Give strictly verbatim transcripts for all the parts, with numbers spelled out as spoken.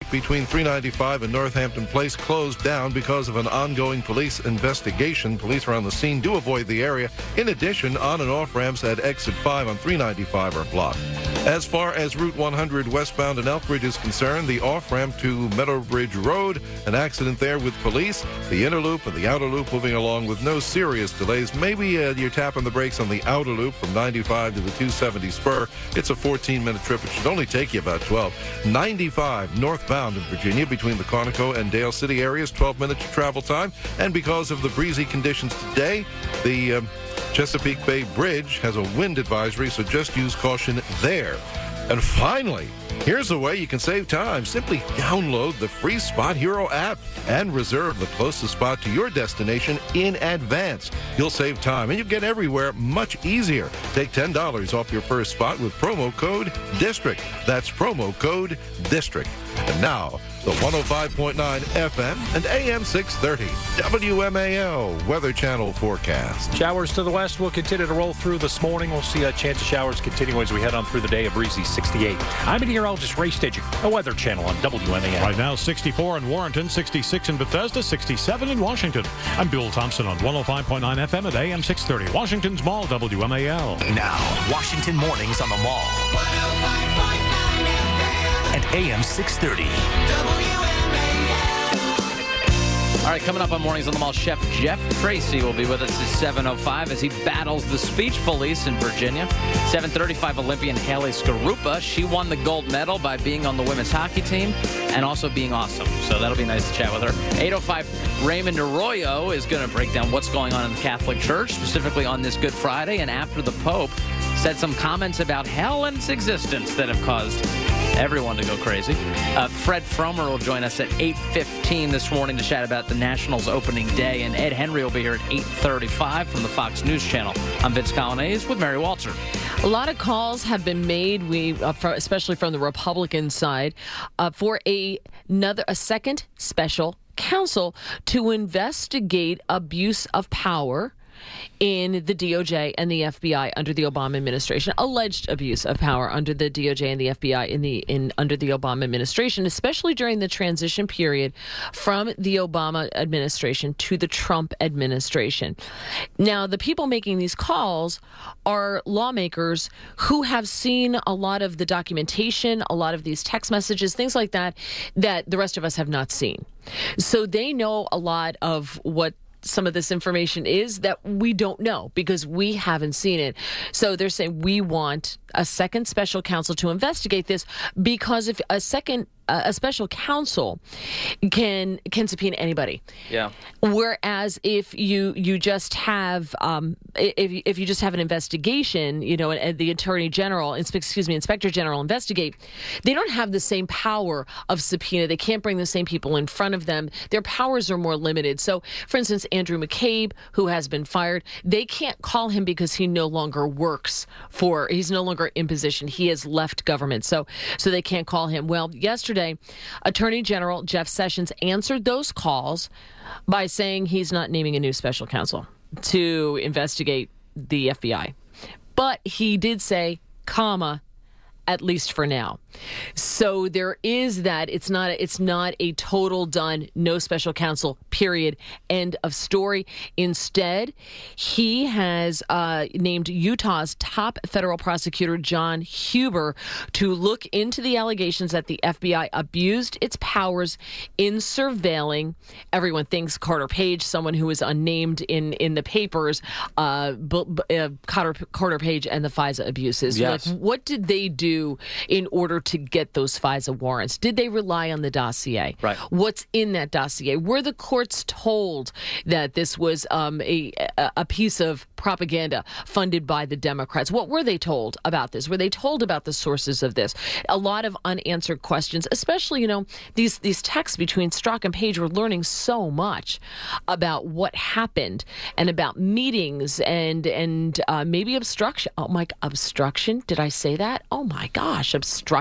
between three ninety-five and Northampton Place closed down because of an ongoing police investigation. Police are on the scene. Do avoid the area. In addition, on and off ramps at exit five on three ninety-five are blocked. As far as Route one hundred westbound in Elkridge is concerned, the off-ramp to Meadowbridge Road, an accident there with police. The inner loop and the outer loop moving along with no serious delays. Maybe uh, you're tapping the brakes on the outer loop from ninety-five to the two seventy spur. It's a fourteen-minute trip. It should only take you about twelve. ninety-five northbound in Virginia between the Quantico and Dale City areas, twelve minutes of travel time. And because of the breezy conditions today, the um, Chesapeake Bay Bridge has a wind advisory, so just use caution there. And finally, here's a way you can save time. Simply download the free Spot Hero app and reserve the closest spot to your destination in advance. You'll save time and you'll get everywhere much easier. Take ten dollars off your first spot with promo code DISTRICT. That's promo code DISTRICT. And now, the one oh five point nine F M and A M six thirty W M A L Weather Channel forecast. Showers to the west will continue to roll through this morning. We'll see a chance of showers continuing as we head on through the day. A breezy sixty-eight. I'm meteorologist Ray Stidger, a Weather Channel on W M A L. Right now, sixty-four in Warrenton, sixty-six in Bethesda, sixty-seven in Washington. I'm Bill Thompson on one oh five point nine F M at A M six thirty. Washington's Mall, W M A L. Now, Washington Mornings on the Mall. one oh five point nine F M. And A M six thirty. All right, coming up on Mornings on the Mall, Chef Jeff Tracy will be with us at seven oh five as he battles the speech police in Virginia. seven thirty-five, Olympian Haley Skarupa. She won the gold medal by being on the women's hockey team and also being awesome. So that'll be nice to chat with her. eight oh five, Raymond Arroyo is going to break down what's going on in the Catholic Church, specifically on this Good Friday, and after the Pope said some comments about hell and its existence that have caused everyone to go crazy. Uh, Fred Fromer will join us at eight fifteen this morning to chat about the Nationals opening day, and Ed Henry will be here at eight thirty-five from the Fox News Channel. I'm Vince Colonnese with Mary Walter. A lot of calls have been made, we, uh, for, especially from the Republican side, uh, for a, another, a second special counsel to investigate abuse of power in the D O J and the F B I under the Obama administration, alleged abuse of power under the D O J and the F B I in the in under the Obama administration, especially during the transition period from the Obama administration to the Trump administration. Now, the people making these calls are lawmakers who have seen a lot of the documentation, a lot of these text messages, things like that, that the rest of us have not seen. So they know a lot of what some of this information is that we don't know because we haven't seen it. So they're saying we want a second special counsel to investigate this, because if a second uh, a special counsel can can subpoena anybody. Yeah. Whereas if you you just have um, if if you just have an investigation, you know, and, and the Attorney General, excuse me, Inspector General investigate, they don't have the same power of subpoena. They can't bring the same people in front of them. Their powers are more limited. So, for instance, Andrew McCabe, who has been fired, they can't call him because he no longer works for. He's no longer in position. He has left government. So, so they can't call him. Well, yesterday, Attorney General Jeff Sessions answered those calls by saying he's not naming a new special counsel to investigate the F B I. But he did say, comma, at least for now. So there is that. It's not it's not a total done, no special counsel, period, end of story. Instead, he has uh, named Utah's top federal prosecutor, John Huber, to look into the allegations that the F B I abused its powers in surveilling. Everyone thinks Carter Page, someone who is unnamed in, in the papers, uh, b- b- uh, Carter, Carter Page and the FISA abuses. Yes. Like, what did they do in order to get those FISA warrants? Did they rely on the dossier? Right. What's in that dossier? Were the courts told that this was um, a a piece of propaganda funded by the Democrats? What were they told about this? Were they told about the sources of this? A lot of unanswered questions, especially, you know, these these texts between Strzok and Page. We're learning so much about what happened and about meetings and and uh, maybe obstruction. Oh my, obstruction? Did I say that? Oh my gosh, obstruction.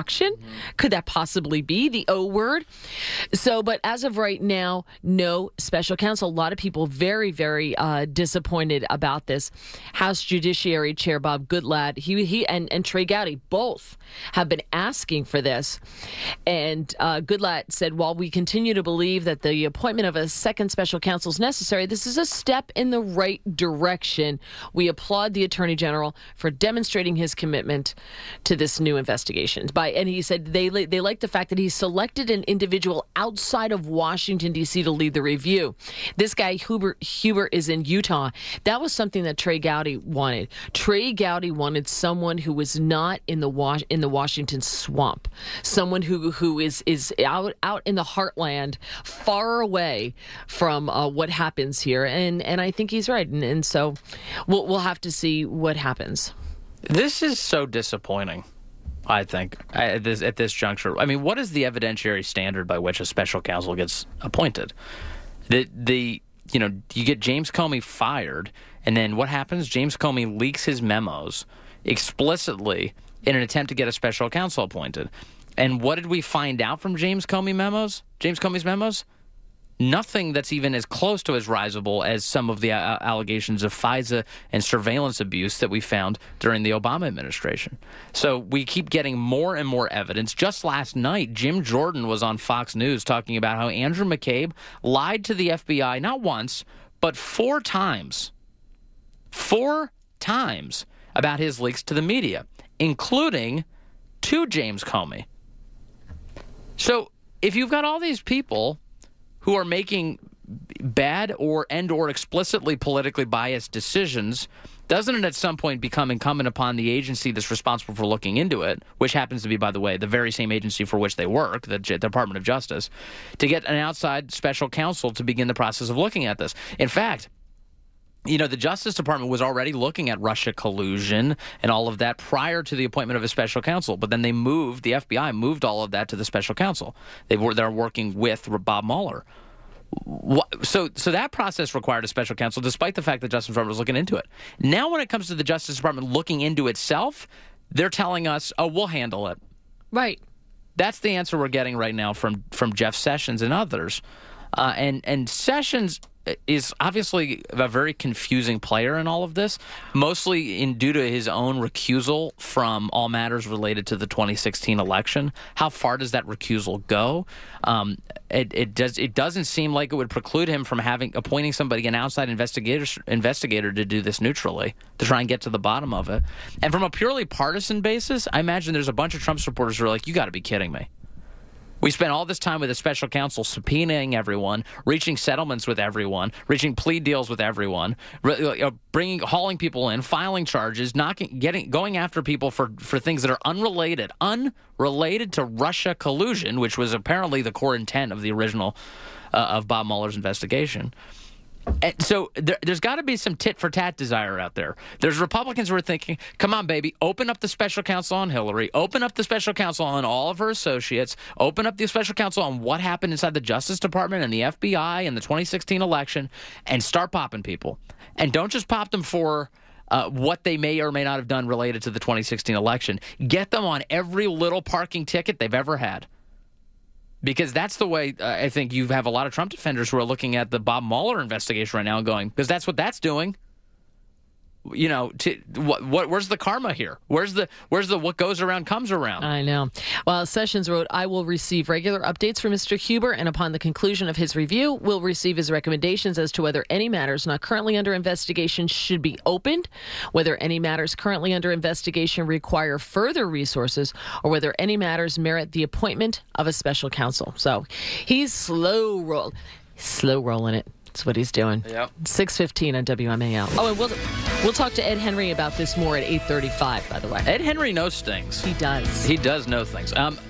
destruction? Could that possibly be the O word? So, but as of right now, no special counsel. A lot of people very, very uh, disappointed about this. House Judiciary Chair Bob Goodlatte, he, he and, and Trey Gowdy both have been asking for this. And uh, Goodlatte said, while we continue to believe that the appointment of a second special counsel is necessary, this is a step in the right direction. We applaud the Attorney General for demonstrating his commitment to this new investigation. By and he said they they like the fact that he selected an individual outside of Washington, D C to lead the review. This guy, Huber, Huber, is in Utah. That was something that Trey Gowdy wanted. Trey Gowdy wanted someone who was not in the Was- in the Washington swamp, someone who who is is out out in the heartland, far away from uh, what happens here. And and I think he's right. And, and so we'll we'll have to see what happens. This is so disappointing, I think, at this, at this juncture. I mean, what is the evidentiary standard by which a special counsel gets appointed? The the you know, you get James Comey fired, and then what happens? James Comey leaks his memos explicitly in an attempt to get a special counsel appointed. And what did we find out from James Comey memos? James Comey's memos? Nothing that's even as close to as risible as some of the uh, allegations of FISA and surveillance abuse that we found during the Obama administration. So we keep getting more and more evidence. Just last night, Jim Jordan was on Fox News talking about how Andrew McCabe lied to the F B I not once, but four times. Four times about his leaks to the media, including to James Comey. So if you've got all these people who are making bad or and or explicitly politically biased decisions, doesn't it at some point become incumbent upon the agency that's responsible for looking into it, which happens to be, by the way, the very same agency for which they work, the Department of Justice, to get an outside special counsel to begin the process of looking at this? In fact, you know, the Justice Department was already looking at Russia collusion and all of that prior to the appointment of a special counsel. But then they moved, the F B I moved all of that to the special counsel. They were they're working with Bob Mueller. So, so that process required a special counsel, despite the fact that the Justice Department was looking into it. Now, when it comes to the Justice Department looking into itself, they're telling us, "Oh, we'll handle it." Right. That's the answer we're getting right now from from Jeff Sessions and others. Uh, and and Sessions is obviously a very confusing player in all of this, mostly in due to his own recusal from all matters related to the twenty sixteen election. How far does that recusal go? Um, it, it does. It doesn't seem like it would preclude him from having appointing somebody, an outside investigator, investigator, to do this neutrally, to try and get to the bottom of it. And from a purely partisan basis, I imagine there's a bunch of Trump supporters who are like, "You got to be kidding me. We spent all this time with a special counsel subpoenaing everyone, reaching settlements with everyone, reaching plea deals with everyone, bringing, hauling people in, filing charges, knocking, getting, going after people for, for things that are unrelated, unrelated to Russia collusion, which was apparently the core intent of the original uh, of Bob Mueller's investigation." And so there, there's got to be some tit-for-tat desire out there. There's Republicans who are thinking, come on, baby, open up the special counsel on Hillary, open up the special counsel on all of her associates, open up the special counsel on what happened inside the Justice Department and the F B I and the twenty sixteen election, and start popping people. And don't just pop them for uh, what they may or may not have done related to the twenty sixteen election. Get them on every little parking ticket they've ever had. Because that's the way uh, I think you have a lot of Trump defenders who are looking at the Bob Mueller investigation right now and going, because that's what that's doing. You know, to, what, what? Where's the karma here? Where's the where's the what goes around comes around? I know. Well, Sessions wrote, "I will receive regular updates from Mister Huber, and upon the conclusion of his review, will receive his recommendations as to whether any matters not currently under investigation should be opened, whether any matters currently under investigation require further resources, or whether any matters merit the appointment of a special counsel." So he's slow roll, slow rolling it. That's what he's doing. Yep. six fifteen on W M A L. Oh, and we'll we'll talk to Ed Henry about this more at eight thirty-five, by the way. Ed Henry knows things. He does. He does know things. Um,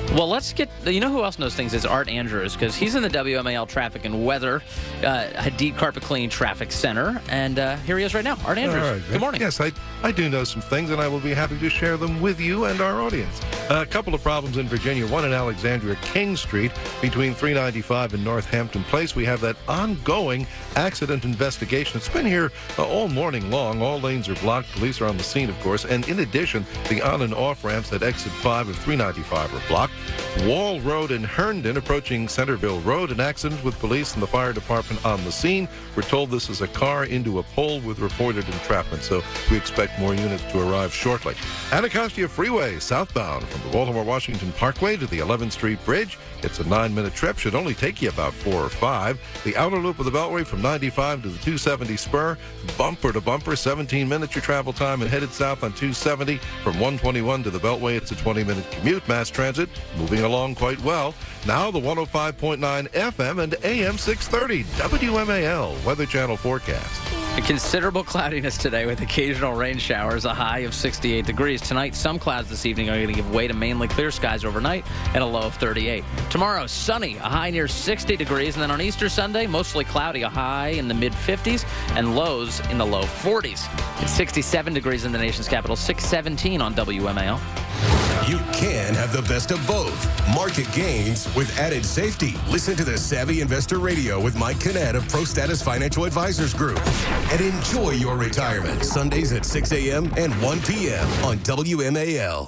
Well, let's get, you know who else knows things is Art Andrews, because he's in the W M A L Traffic and Weather uh, Hadid Carpet Cleaning Traffic Center, and uh, here he is right now. Art Andrews, All right. good morning. Yes, I, I do know some things, and I will be happy to share them with you and our audience. Uh, a couple of problems in Virginia, one in Alexandria King Street between three ninety-five and Northampton Place. We have that ongoing accident investigation. It's been here uh, all morning long. All lanes are blocked. Police are on the scene, of course, and in addition, the on and off ramps at exit five of three ninety-five are blocked. Wall Road in Herndon approaching Centerville Road, an accident with police and the fire department on the scene. We're told this is a car into a pole with reported entrapment, so we expect more units to arrive shortly. Anacostia Freeway southbound from the Baltimore-Washington Parkway to the eleventh Street Bridge. It's a nine-minute trip, should only take you about four or five. The outer loop of the Beltway from ninety-five to the two seventy spur, bumper to bumper, seventeen minutes your travel time, and headed south on two seventy from one twenty-one to the Beltway. It's a twenty-minute commute. Mass transit moving along quite well. Now the one oh five point nine F M and A M six thirty W M A L Weather Channel forecast. A considerable cloudiness today with occasional rain showers, a high of sixty-eight degrees. Tonight, some clouds this evening are going to give way to mainly clear skies overnight and a low of thirty-eight. Tomorrow, sunny, a high near sixty degrees. And then on Easter Sunday, mostly cloudy, a high in the mid-fifties and lows in the low forties. It's sixty-seven degrees in the nation's capital, six seventeen on W M A L. You can have the best of both. Market gains with added safety. Listen to the Savvy Investor Radio with Mike Kinnett of Pro Status Financial Advisors Group. And enjoy your retirement. Sundays at six a.m. and one p.m. on W M A L.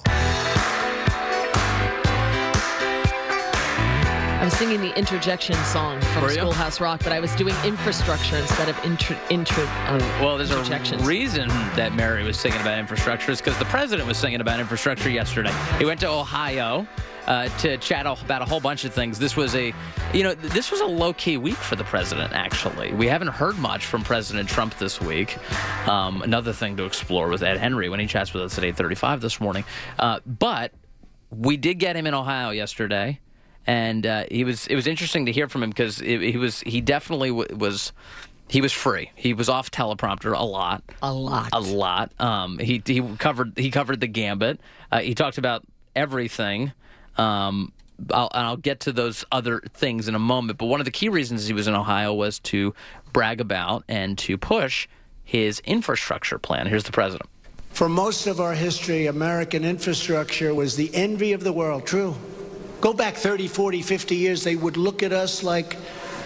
I was singing the interjection song from Were you? Schoolhouse Rock, but I was doing infrastructure instead of intro. intro uh, Well, there's a interjections. reason that Mary was singing about infrastructure is because the president was singing about infrastructure yesterday. He went to Ohio uh, to chat about a whole bunch of things. This was a, you know, this was a low-key week for the president, actually. We haven't heard much from President Trump this week. Um, another thing to explore with Ed Henry when he chats with us at eight thirty-five this morning. Uh, but we did get him in Ohio yesterday. And uh, he was. It was interesting to hear from him because he was. He definitely w- was. He was free. He was off teleprompter a lot. A lot. A lot. Um, he he covered. He covered the gambit. Uh, he talked about everything. Um, I'll, and I'll get to those other things in a moment. But one of the key reasons he was in Ohio was to brag about and to push his infrastructure plan. Here's the president. For most of our history, American infrastructure was the envy of the world. True. Go back thirty, forty, fifty years, they would look at us like,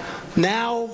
now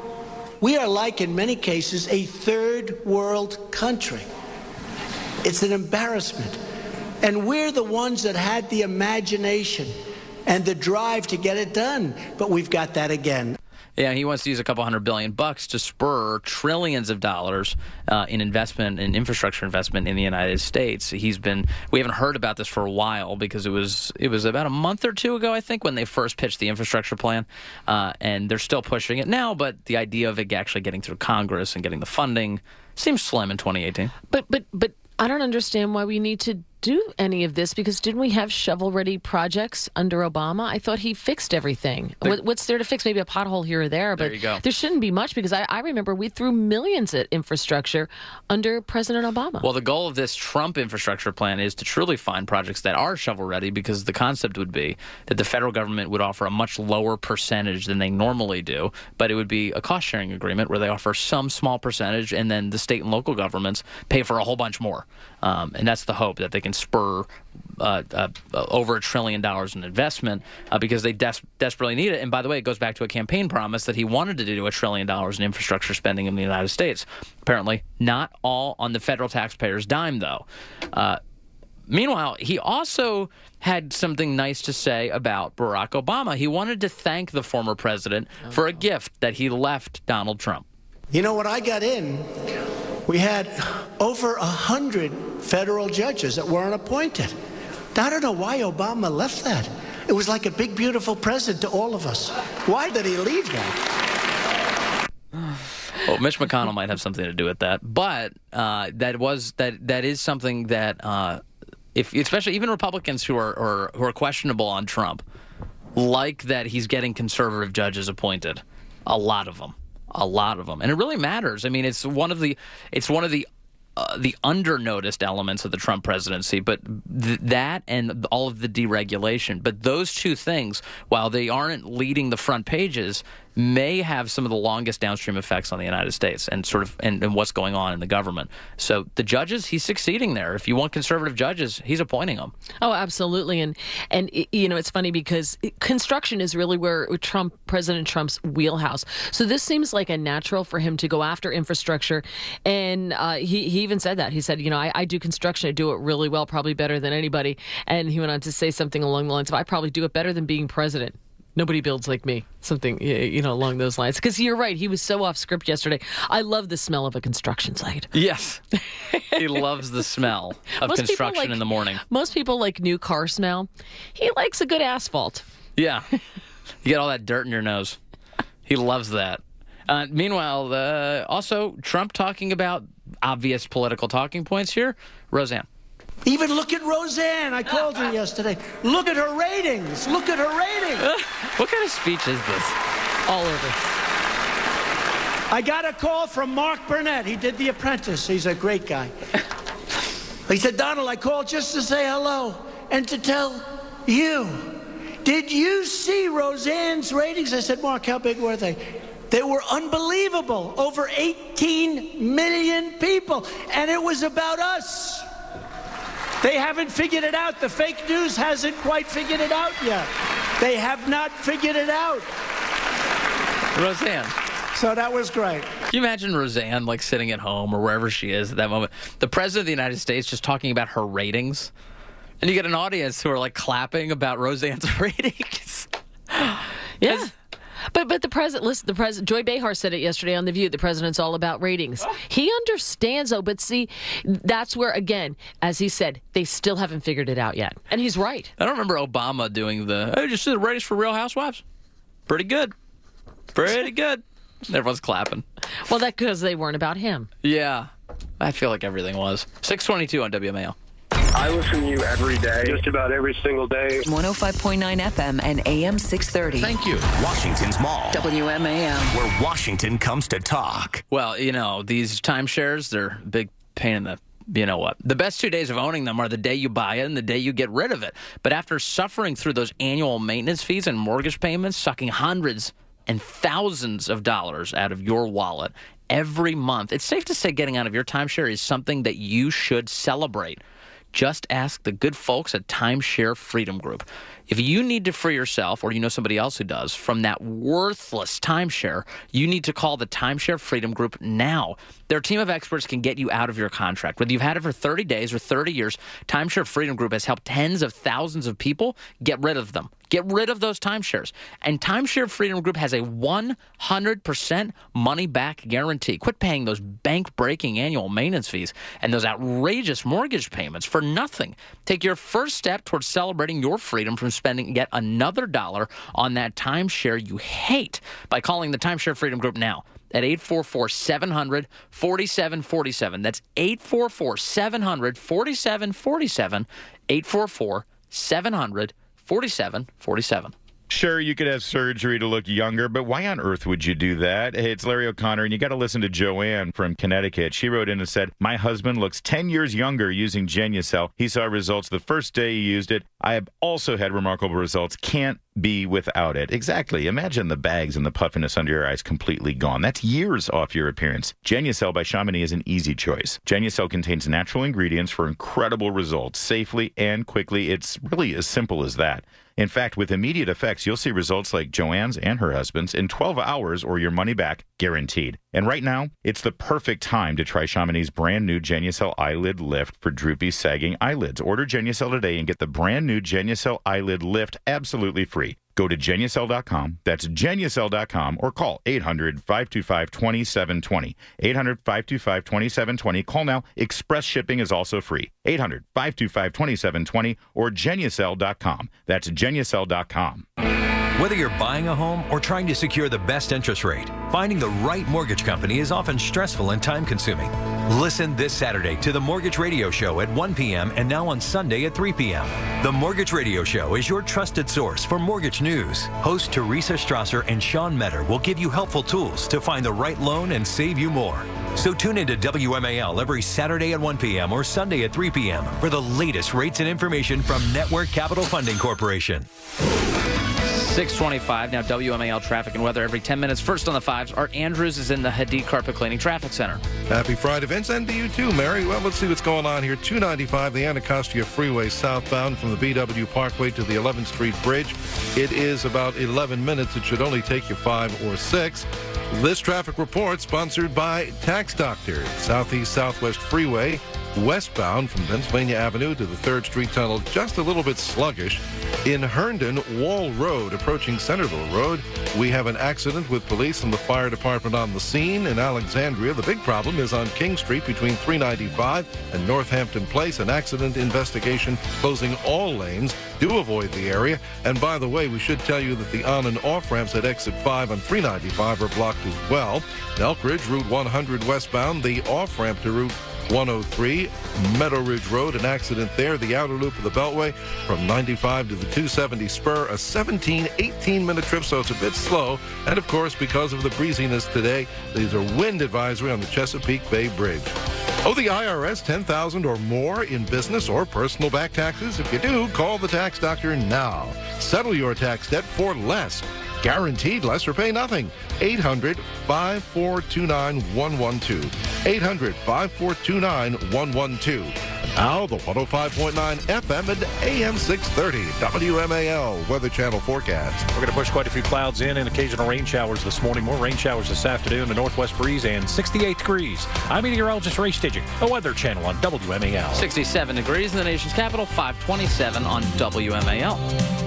we are like, in many cases, a third world country. It's an embarrassment. And we're the ones that had the imagination and the drive to get it done. But we've got that again. Yeah, he wants to use a couple hundred billion bucks to spur trillions of dollars uh, in investment, in infrastructure investment in the United States. He's been, we haven't heard about this for a while because it was it was about a month or two ago, I think, when they first pitched the infrastructure plan, uh, and they're still pushing it now. But the idea of it actually getting through Congress and getting the funding seems slim in twenty eighteen. But but but I don't understand why we need to do any of this, because didn't we have shovel-ready projects under Obama? I thought he fixed everything. There, what, what's there to fix? Maybe a pothole here or there, but there, you go. There shouldn't be much, because I, I remember we threw millions at infrastructure under President Obama. Well, the goal of this Trump infrastructure plan is to truly find projects that are shovel-ready, because the concept would be that the federal government would offer a much lower percentage than they normally do, but it would be a cost-sharing agreement where they offer some small percentage, and then the state and local governments pay for a whole bunch more. Um, and that's the hope, that they can spur uh, uh, over a trillion dollars in investment uh, because they des- desperately need it. And by the way, it goes back to a campaign promise that he wanted to do a trillion dollars in infrastructure spending in the United States. Apparently, not all on the federal taxpayers' dime, though. Uh, meanwhile, he also had something nice to say about Barack Obama. He wanted to thank the former president oh. for a gift that he left Donald Trump. You know, when I got in, we had over a hundred federal judges that weren't appointed. Now, I don't know why Obama left that. It was like a big, beautiful present to all of us. Why did he leave that? Well, Mitch McConnell might have something to do with that, but uh, that was that that is something that, uh, if especially even Republicans who are or, who are questionable on Trump, like that he's getting conservative judges appointed, a lot of them. A lot of them. And it really matters. I mean, it's one of the it's one of the uh, the under-noticed elements of the Trump presidency, but th- that and all of the deregulation. But those two things, while they aren't leading the front pages, may have some of the longest downstream effects on the United States and sort of and, and what's going on in the government. So the judges, he's succeeding there. If you want conservative judges, he's appointing them. Oh, absolutely. And, and you know, it's funny because construction is really where Trump, President Trump's wheelhouse. So this seems like a natural for him to go after infrastructure. And uh, he, he even said that. He said, you know, I, I do construction. I do it really well, probably better than anybody. And he went on to say something along the lines of, I probably do it better than being president. Nobody builds like me. Something, you know, along those lines. Because you're right. He was so off script yesterday. I love the smell of a construction site. Yes. He loves the smell of Most construction like, in the morning. Most people like new car smell. He likes a good asphalt. Yeah. You get all that dirt in your nose. He loves that. Uh, meanwhile, uh, also, Trump talking about obvious political talking points here. Roseanne. Even look at Roseanne. I called her yesterday. Look at her ratings. Look at her ratings. What kind of speech is this? All over. I got a call from Mark Burnett. He did The Apprentice. He's a great guy. He said, Donald, I called just to say hello and to tell you. Did you see Roseanne's ratings? I said, Mark, how big were they? They were unbelievable. Over eighteen million people. And it was about us. They haven't figured it out. The fake news hasn't quite figured it out yet. They have not figured it out. Roseanne. So that was great. Can you imagine Roseanne, like, sitting at home or wherever she is at that moment? The President of the United States just talking about her ratings. And you get an audience who are, like, clapping about Roseanne's ratings. Yeah. But but the president, listen, the president, Joy Behar said it yesterday on The View. The president's all about ratings. He understands, though. But see, that's where, again, as he said, they still haven't figured it out yet. And he's right. I don't remember Obama doing the, hey, just see the ratings for Real Housewives. Pretty good. Pretty good. Everyone's clapping. Well, that's because they weren't about him. Yeah. I feel like everything was. six twenty-two on W M A L. I listen to you every day, just about every single day. one oh five point nine F M and A M six thirty. Thank you. Washington's Mall. W M A M. Where Washington comes to talk. Well, you know, these timeshares, they're a big pain in the, you know what. The best two days of owning them are the day you buy it and the day you get rid of it. But after suffering through those annual maintenance fees and mortgage payments, sucking hundreds and thousands of dollars out of your wallet every month, it's safe to say getting out of your timeshare is something that you should celebrate. Just ask the good folks at Timeshare Freedom Group. If you need to free yourself, or you know somebody else who does, from that worthless timeshare, you need to call the Timeshare Freedom Group now. Their team of experts can get you out of your contract. Whether you've had it for thirty days or thirty years, Timeshare Freedom Group has helped tens of thousands of people get rid of them. Get rid of those timeshares. And Timeshare Freedom Group has a one hundred percent money-back guarantee. Quit paying those bank-breaking annual maintenance fees and those outrageous mortgage payments for nothing. Take your first step towards celebrating your freedom from spending yet another dollar on that timeshare you hate by calling the Timeshare Freedom Group now at eight four four, seven hundred, forty-seven forty-seven. That's eight four four, seven hundred, forty-seven forty-seven, eight four four, seven hundred, forty-seven forty-seven. Sure, you could have surgery to look younger, but why on earth would you do that? Hey, it's Larry O'Connor, and you got to listen to Joanne from Connecticut. She wrote in and said, my husband looks ten years younger using Genucel. He saw results the first day he used it. I have also had remarkable results. Can't be without it. Exactly. Imagine the bags and the puffiness under your eyes completely gone. That's years off your appearance. Genucel by Chamonix is an easy choice. Genucel contains natural ingredients for incredible results, safely and quickly. It's really as simple as that. In fact, with immediate effects, you'll see results like Joanne's and her husband's in twelve hours or your money back guaranteed. And right now, it's the perfect time to try Chamonix's brand new Genucel Eyelid Lift for droopy, sagging eyelids. Order Genucel today and get the brand new Genucel Eyelid Lift absolutely free. Go to Genucel dot com, that's Genucel dot com, or call eight hundred, five two five, two seven two zero. eight hundred, five two five, two seven two zero. Call now. Express shipping is also free. eight hundred, five two five, two seven two zero or Genucel dot com. That's Genucel dot com. Whether you're buying a home or trying to secure the best interest rate, finding the right mortgage company is often stressful and time-consuming. Listen this Saturday to the Mortgage Radio Show at one p.m. and now on Sunday at three p.m. The Mortgage Radio Show is your trusted source for mortgage news. Host Teresa Strasser and Sean Metter will give you helpful tools to find the right loan and save you more. So tune into W M A L every Saturday at one p.m. or Sunday at three p.m. for the latest rates and information from Network Capital Funding Corporation. six twenty-five, now W M A L traffic and weather every ten minutes. First on the fives, Art Andrews is in the Hadid Carpet Cleaning Traffic Center. Happy Friday, Vince, and to you too, Mary. Well, let's see what's going on here. two ninety-five, the Anacostia Freeway southbound from the B W Parkway to the eleventh Street Bridge. It is about eleven minutes. It should only take you five or six. This traffic report sponsored by Tax Doctor. Southeast Southwest Freeway westbound from Pennsylvania Avenue to the third Street Tunnel, just a little bit sluggish. In Herndon, Wall Road, approaching Centerville Road, we have an accident with police and the fire department on the scene. In Alexandria, the big problem is on King Street between three ninety-five and Northampton Place. An accident investigation closing all lanes. Do avoid the area. And by the way, we should tell you that the on and off ramps at exit five on three ninety-five are blocked as well. In Elk Ridge, Route one hundred westbound, the off ramp to Route one oh three, Meadow Ridge Road, an accident there. The outer loop of the Beltway from ninety-five to the two seventy spur, a seventeen, eighteen minute trip, so it's a bit slow. And of course, because of the breeziness today, there's a wind advisory on the Chesapeake Bay Bridge. Oh, the I R S, ten thousand dollars or more in business or personal back taxes? If you do, call the Tax Doctor now. Settle your tax debt for less. Guaranteed less or pay nothing. eight hundred, five four two nine, one one two. eight hundred, five four two nine, one one two. Now the one oh five point nine F M and A M six thirty W M A L Weather Channel forecast. We're going to push quite a few clouds in and occasional rain showers this morning. More rain showers this afternoon. A northwest breeze and sixty-eight degrees. I'm meteorologist Ray Stidgick, a Weather Channel on W M A L. sixty-seven degrees in the nation's capital, five twenty-seven on W M A L.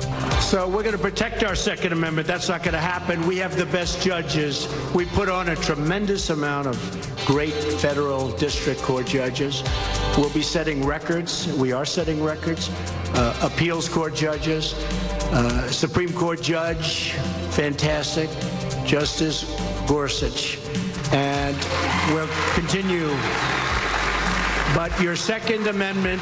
So we're going to protect our Second Amendment. That's not going to happen. We have the best judges. We put on a tremendous amount of great federal district court judges. We'll be setting records. We are setting records. Uh, appeals court judges, uh, Supreme Court judge, fantastic, Justice Gorsuch. And we'll continue. But your Second Amendment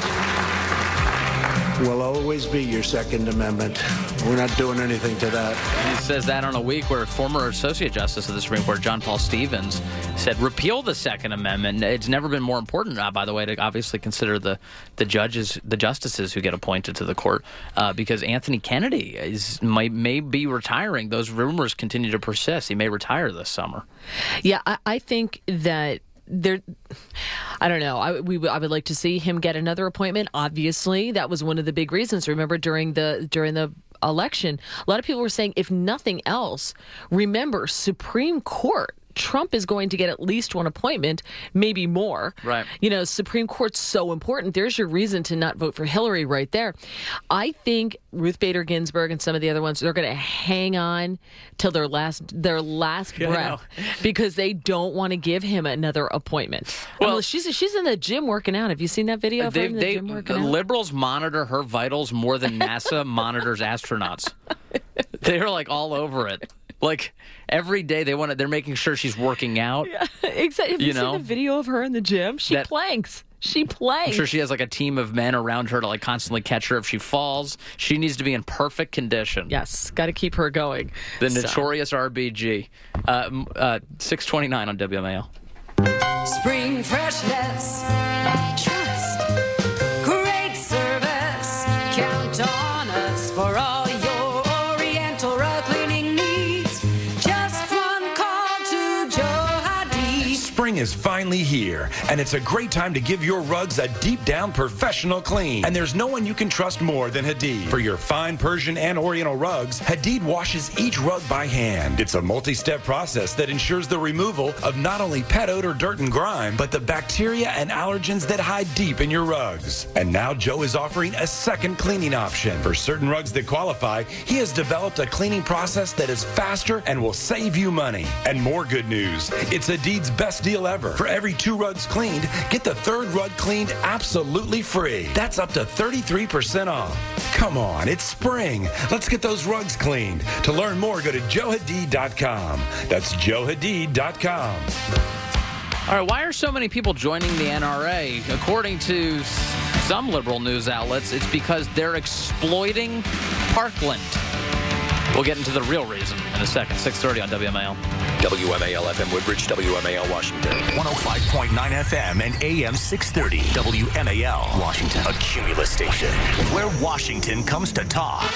will always be your Second Amendment. We're not doing anything to that. He says that on a week where former Associate Justice of the Supreme Court, John Paul Stevens, said repeal the Second Amendment. It's never been more important, uh, by the way, to obviously consider the, the judges, the justices who get appointed to the court, uh, because Anthony Kennedy is may, may be retiring. Those rumors continue to persist. He may retire this summer. Yeah, I, I think that there, I don't know. I, we, I would like to see him get another appointment. Obviously, that was one of the big reasons. Remember, during the during the election, a lot of people were saying, if nothing else, remember, Supreme Court. Trump is going to get at least one appointment, maybe more. Right. You know, Supreme Court's so important. There's your reason to not vote for Hillary right there. I think Ruth Bader Ginsburg and some of the other ones, they're going to hang on till their last their last Yeah, breath because they don't want to give him another appointment. Well, well, she's she's in the gym working out. Have you seen that video of her they, in the they, gym working out? Liberals monitor her vitals more than NASA monitors astronauts. They're like all over it. Like every day they want to, they're making sure she's working out. Yeah, exactly. Have you, you know? seen the video of her in the gym? She that, planks. She planks. I'm sure she has like a team of men around her to like constantly catch her if she falls. She needs to be in perfect condition. Yes, got to keep her going. The so. notorious R B G. Uh, uh, six twenty-nine on W M A L. Spring freshness, trust, great service. Count on us for all your Oriental rug cleaning needs. Just one call to Joe Hadid. Spring is finally here, and it's a great time to give your rugs a deep-down professional clean. And there's no one you can trust more than Hadid. For your fine Persian and Oriental rugs, Hadid washes each rug by hand. It's a multi-step process that ensures the removal of not only pet odor, dirt, and grime, but the bacteria and allergens that hide deep in your rugs. And now Joe is offering a second cleaning option. For certain rugs that qualify, he has developed a cleaning process that is faster and will save you money. And more good news, it's Hadid's best deal ever. For every two rugs cleaned, get the third rug cleaned absolutely free. That's up to thirty-three percent off. Come on, it's spring. Let's get those rugs cleaned. To learn more, go to joe hadid dot com. That's joe hadid dot com. All right, why are so many people joining the N R A? According to some liberal news outlets, it's because they're exploiting Parkland. We'll get into the real reason in a second. six thirty on W M A L. W M A L F M Woodbridge, W M A L Washington. one oh five point nine F M and A M six thirty. W M A L Washington. A Cumulus station where Washington comes to talk.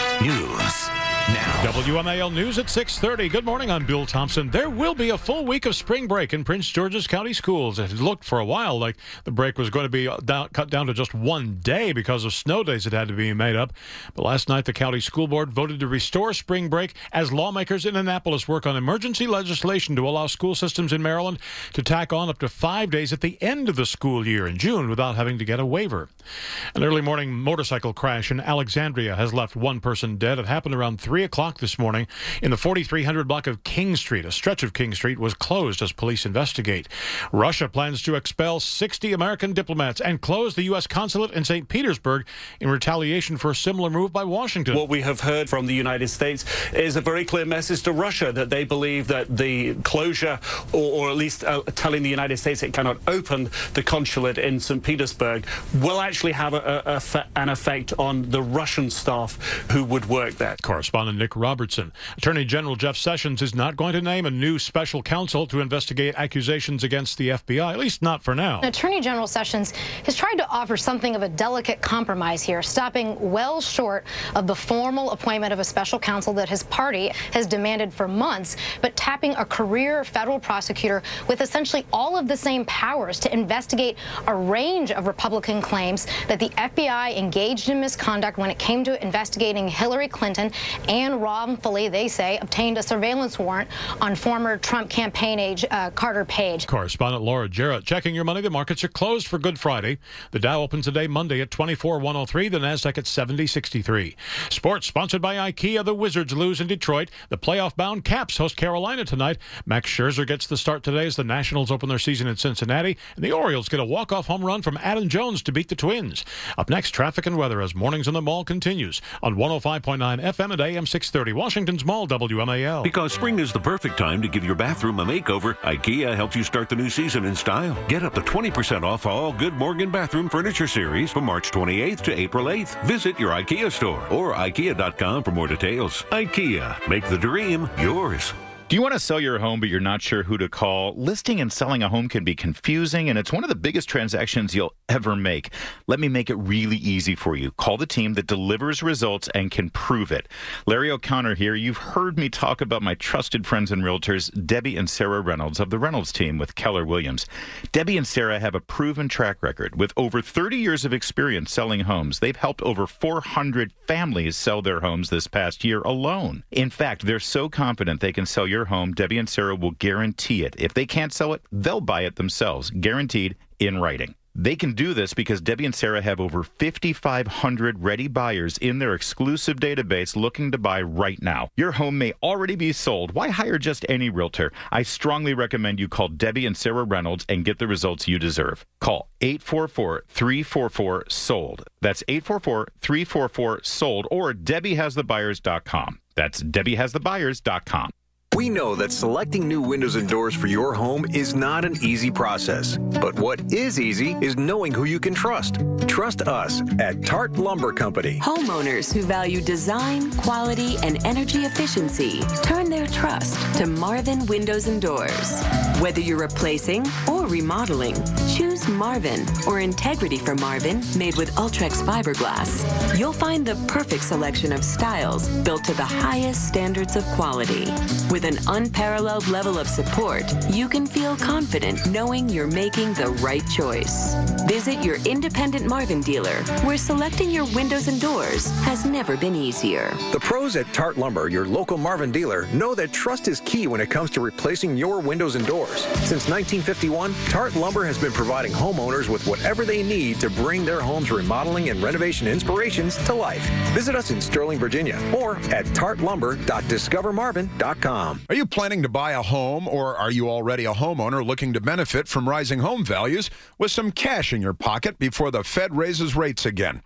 News now. W M A L News at six thirty. Good morning, I'm Bill Thompson. There will be a full week of spring break in Prince George's County schools. It had looked for a while like the break was going to be down, cut down to just one day because of snow days that had to be made up. But last night, the county school board voted to restore spring break as lawmakers in Annapolis work on emergency legislation to allow school systems in Maryland to tack on up to five days at the end of the school year in June without having to get a waiver. An early morning motorcycle crash in Alexandria has left one person dead. It happened around three o'clock this morning in the forty-three hundred block of King Street. A stretch of King Street was closed as police investigate. Russia plans to expel sixty American diplomats and close the U S consulate in Saint Petersburg in retaliation for a similar move by Washington. What we have heard from the United States is a very clear message to Russia that they believe that the closure, or, or at least uh, telling the United States it cannot open the consulate in Saint Petersburg, will actually have a, a, a, an effect on the Russian staff who would work there. Correspondent Nick Robertson. Attorney General Jeff Sessions is not going to name a new special counsel to investigate accusations against the F B I, at least not for now. Attorney General Sessions has tried to offer something of a delicate compromise here, stopping well short of the formal appointment of a special counsel that his party has demanded for months, but tapping a career federal prosecutor with essentially all of the same powers to investigate a range of Republican claims that the F B I engaged in misconduct when it came to investigating Hillary Clinton and wrongfully, they say, obtained a surveillance warrant on former Trump campaign aide uh, Carter Page. Correspondent Laura Jarrett. Checking your money, the markets are closed for Good Friday. The Dow opens today Monday at twenty-four one oh three, the Nasdaq at seventy sixty-three. Sports sponsored by IKEA. The Wizards lose in Detroit. The playoff-bound Caps host Carolina tonight. Max Scherzer gets the start today as the Nationals open their season in Cincinnati, and the Orioles get a walk-off home run from Adam Jones to beat the Twins. Up next, traffic and weather as Mornings on the Mall continues on one oh five point nine F M at A M six thirty. Washington's Mall, W M A L. Because spring is the perfect time to give your bathroom a makeover, IKEA helps you start the new season in style. Get up to twenty percent off all Good Morgan Bathroom Furniture Series from March twenty-eighth to April eighth. Visit your IKEA store or IKEA dot com for more details. IKEA, make the dream yours. Do you want to sell your home, but you're not sure who to call? Listing and selling a home can be confusing, and it's one of the biggest transactions you'll ever make. Let me make it really easy for you. Call the team that delivers results and can prove it. Larry O'Connor here. You've heard me talk about my trusted friends and realtors, Debbie and Sarah Reynolds of the Reynolds team with Keller Williams. Debbie and Sarah have a proven track record. With over thirty years of experience selling homes, they've helped over four hundred families sell their homes this past year alone. In fact, they're so confident they can sell your home, Debbie and Sarah will guarantee it. If they can't sell it, they'll buy it themselves, guaranteed in writing. They can do this because Debbie and Sarah have over fifty-five hundred ready buyers in their exclusive database looking to buy right now. Your home may already be sold. Why hire just any realtor? I strongly recommend you call Debbie and Sarah Reynolds and get the results you deserve. Call eight four four, three four four, sold. That's eight four four, three four four, sold or Debbie Has The Buyers dot com. That's Debbie Has The Buyers dot com. We know that selecting new windows and doors for your home is not an easy process. But what is easy is knowing who you can trust. Trust us at Tart Lumber Company. Homeowners who value design, quality, and energy efficiency turn their trust to Marvin Windows and Doors. Whether you're replacing or remodeling, choose Marvin or Integrity from Marvin, made with Ultrex fiberglass. You'll find the perfect selection of styles built to the highest standards of quality. With an unparalleled level of support, you can feel confident knowing you're making the right choice. Visit your independent Marvin dealer, where selecting your windows and doors has never been easier. The pros at Tart Lumber, your local Marvin dealer, know that trust is key when it comes to replacing your windows and doors. Since nineteen fifty-one, Tart Lumber has been providing homeowners with whatever they need to bring their home's remodeling and renovation inspirations to life. Visit us in Sterling, Virginia, or at tart lumber dot discover marvin dot com. Are you planning to buy a home, or are you already a homeowner looking to benefit from rising home values with some cash in your pocket before the Fed raises rates again?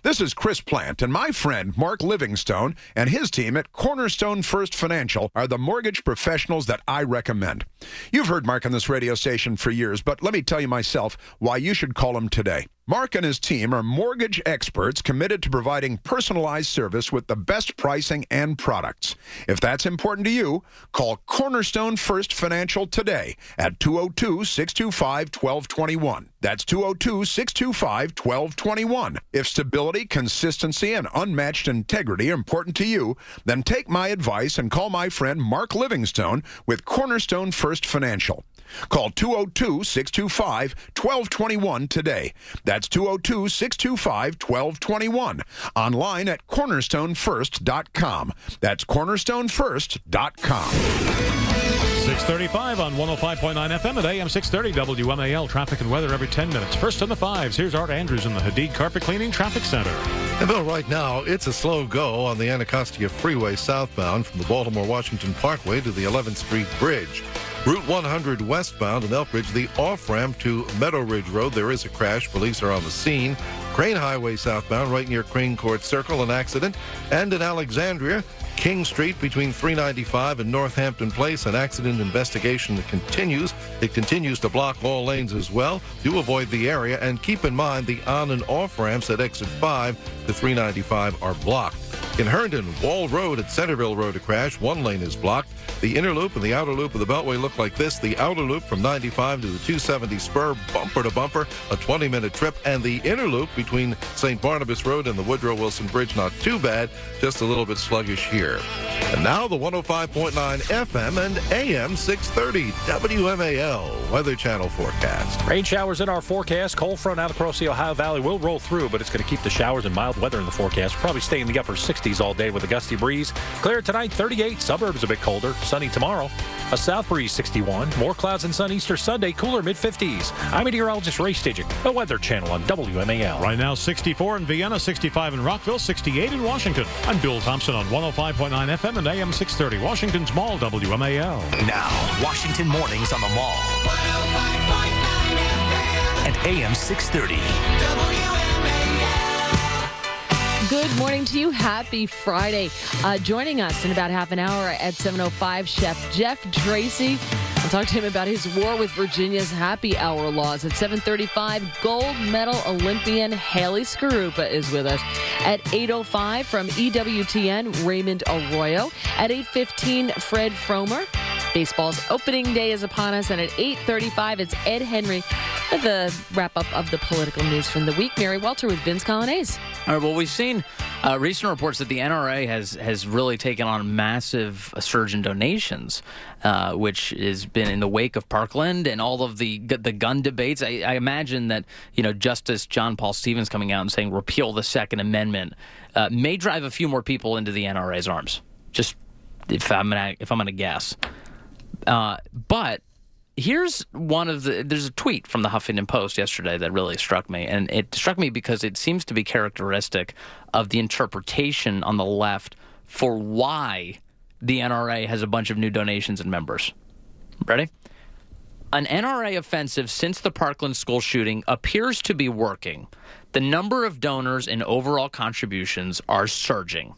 This is Chris Plant, and my friend Mark Livingstone and his team at Cornerstone First Financial are the mortgage professionals that I recommend. You've heard Mark on this radio station for years, but let me tell you myself why you should call him today. Mark and his team are mortgage experts committed to providing personalized service with the best pricing and products. If that's important to you, call Cornerstone First Financial today at two oh two, six two five, one two two one. That's two oh two, six two five, one two two one. If stability, consistency, and unmatched integrity are important to you, then take my advice and call my friend Mark Livingstone with Cornerstone First Financial. Call two oh two, six two five, one two two one today. That's two oh two, six two five, one two two one. Online at cornerstone first dot com. That's cornerstone first dot com. six thirty-five on one oh five point nine F M at A M six thirty W M A L. Traffic and weather every ten minutes. First on the fives, here's Art Andrews in the Hadid Carpet Cleaning Traffic Center. And Bill, right now, it's a slow go on the Anacostia Freeway southbound from the Baltimore-Washington Parkway to the eleventh Street Bridge. Route one hundred westbound in Elkridge, the off-ramp to Meadow Ridge Road, there is a crash. Police are on the scene. Crane Highway southbound right near Crane Court Circle, an accident. And in Alexandria, King Street between three ninety-five and Northampton Place, an accident investigation that continues. It continues to block all lanes as well. Do avoid the area and keep in mind the on and off ramps at exit five to three ninety-five are blocked. In Herndon, Wall Road at Centerville Road, a crash. One lane is blocked. The inner loop and the outer loop of the Beltway look like this. The outer loop from ninety-five to the two seventy spur, bumper to bumper, a twenty-minute trip. And the inner loop between Saint Barnabas Road and the Woodrow Wilson Bridge, not too bad, just a little bit sluggish here. And now the one oh five point nine F M and A M six thirty W M A L Weather Channel forecast. Rain showers in our forecast. Cold front out across the Ohio Valley will roll through, but it's going to keep the showers and mild weather in the forecast. Probably stay in the upper sixties all day with a gusty breeze. Clear tonight, thirty-eight. Suburbs a bit colder. Sunny tomorrow. A south breeze, sixty-one. More clouds and sun Easter Sunday. Cooler mid-fifties. I'm meteorologist Ray Stidgick, the Weather Channel on W M A L. Right now, sixty-four in Vienna, sixty-five in Rockville, sixty-eight in Washington. I'm Bill Thompson on one oh five point nine F M and A M six thirty. Washington's Mall, W M A L. Now, Washington Mornings on the Mall. And A M six thirty. Good morning to you. Happy Friday. Uh, joining us in about half an hour at seven oh five, Chef Jeff Tracy. We'll talk to him about his war with Virginia's happy hour laws. At seven thirty-five, gold medal Olympian Haley Skarupa is with us. At eight oh five, from E W T N, Raymond Arroyo. At eight fifteen, Fred Fromer. Baseball's opening day is upon us. And at eight thirty-five, it's Ed Henry with the wrap-up of the political news from the week. Mary Welter with Vince Colonnese. All right, well, we've seen uh, recent reports that the N R A has, has really taken on a massive surge in donations, uh, which has been in the wake of Parkland and all of the the gun debates. I, I imagine that, you know, Justice John Paul Stevens coming out and saying repeal the Second Amendment uh, may drive a few more people into the N R A's arms. Just if I'm gonna, if I'm going to guess. Uh, but here's one of the, there's a tweet from the Huffington Post yesterday that really struck me. And it struck me because it seems to be characteristic of the interpretation on the left for why the N R A has a bunch of new donations and members. Ready? An N R A offensive since the Parkland school shooting appears to be working. The number of donors and overall contributions are surging.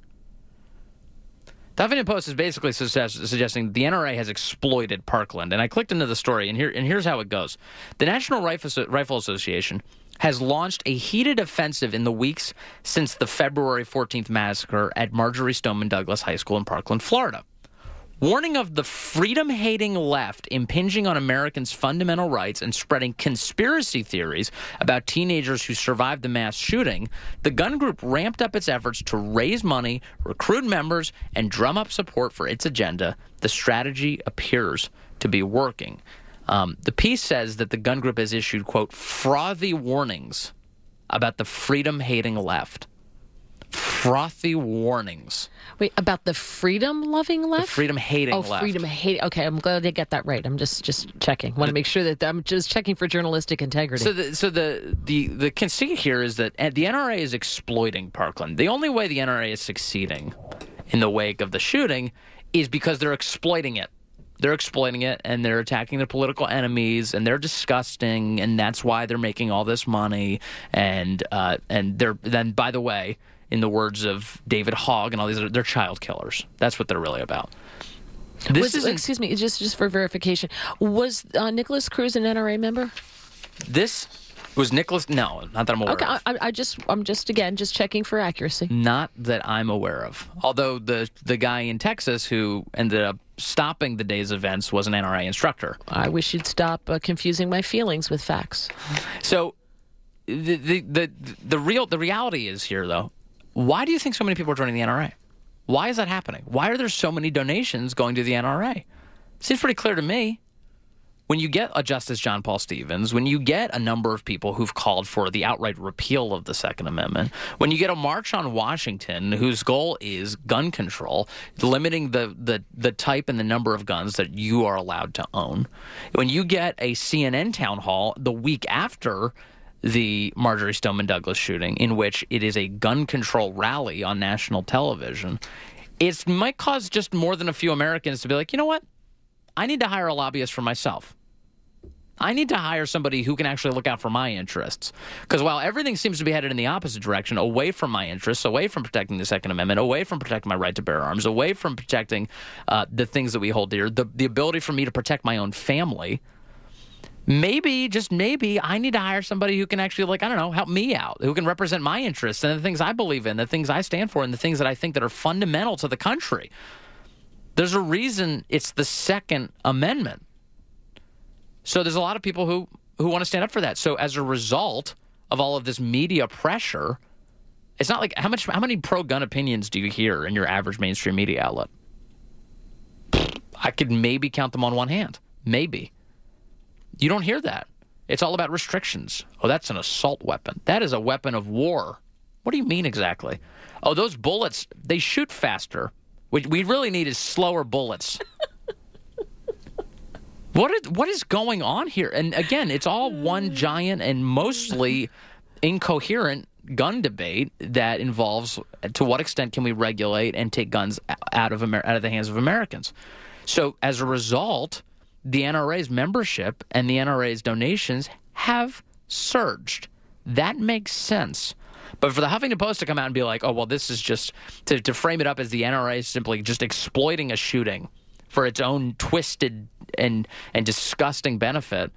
The Huffington Post is basically suggest- suggesting the N R A has exploited Parkland. And I clicked into the story, and here and here's how it goes. The National Rifle, Rifle Association has launched a heated offensive in the weeks since the February fourteenth massacre at Marjorie Stoneman Douglas High School in Parkland, Florida. Warning of the freedom-hating left impinging on Americans' fundamental rights and spreading conspiracy theories about teenagers who survived the mass shooting, the gun group ramped up its efforts to raise money, recruit members, and drum up support for its agenda. The strategy appears to be working. Um, the piece says that the gun group has issued, quote, frothy warnings about the freedom-hating left. Frothy warnings. Wait, about the freedom-loving left? The freedom-hating oh, left. Oh, freedom-hating. Okay, I'm glad they get that right. I'm just just checking. Want to make sure that I'm just checking for journalistic integrity. So, the, so the, the, the conceit here is that the N R A is exploiting Parkland. The only way the N R A is succeeding in the wake of the shooting is because they're exploiting it. They're exploiting it, and they're attacking their political enemies, and they're disgusting, and that's why they're making all this money. And uh, and they're then, by the way, in the words of David Hogg and all these, other, they're child killers. That's what they're really about. This was, excuse me, just just for verification, was uh, Nicholas Cruz an N R A member? This was Nicholas. No, not that I'm aware okay, of. I, I just, I'm just again just checking for accuracy. Not that I'm aware of. Although the the guy in Texas who ended up stopping the day's events was an N R A instructor. I wish you'd stop uh, confusing my feelings with facts. So, the, the the the real the reality is here, though. Why do you think so many people are joining the N R A? Why is that happening? Why are there so many donations going to the N R A? Seems pretty clear to me. When you get a Justice John Paul Stevens, when you get a number of people who've called for the outright repeal of the Second Amendment, when you get a march on Washington whose goal is gun control, limiting the, the, the type and the number of guns that you are allowed to own, when you get a C N N town hall the week after the Marjorie Stoneman Douglas shooting, in which it is a gun control rally on national television, it might cause just more than a few Americans to be like, you know what? I need to hire a lobbyist for myself. I need to hire somebody who can actually look out for my interests. Because while everything seems to be headed in the opposite direction, away from my interests, away from protecting the Second Amendment, away from protecting my right to bear arms, away from protecting uh, the things that we hold dear, the, the ability for me to protect my own family, maybe, just maybe, I need to hire somebody who can actually, like, I don't know, help me out, who can represent my interests and the things I believe in, the things I stand for, and the things that I think that are fundamental to the country. There's a reason it's the Second Amendment. So there's a lot of people who, who want to stand up for that. So as a result of all of this media pressure, it's not like how much how many pro-gun opinions do you hear in your average mainstream media outlet? I could maybe count them on one hand. Maybe. You don't hear that. It's all about restrictions. Oh, that's an assault weapon. That is a weapon of war. What do you mean exactly? Oh, those bullets, they shoot faster. What we really need is slower bullets. What is, what is going on here? And again, it's all one giant and mostly incoherent gun debate that involves to what extent can we regulate and take guns out of Amer- out of the hands of Americans. So as a result, the N R A's membership and the N R A's donations have surged. That makes sense. But for the Huffington Post to come out and be like, oh, well, this is just, to, to frame it up as the N R A simply just exploiting a shooting for its own twisted and and disgusting benefit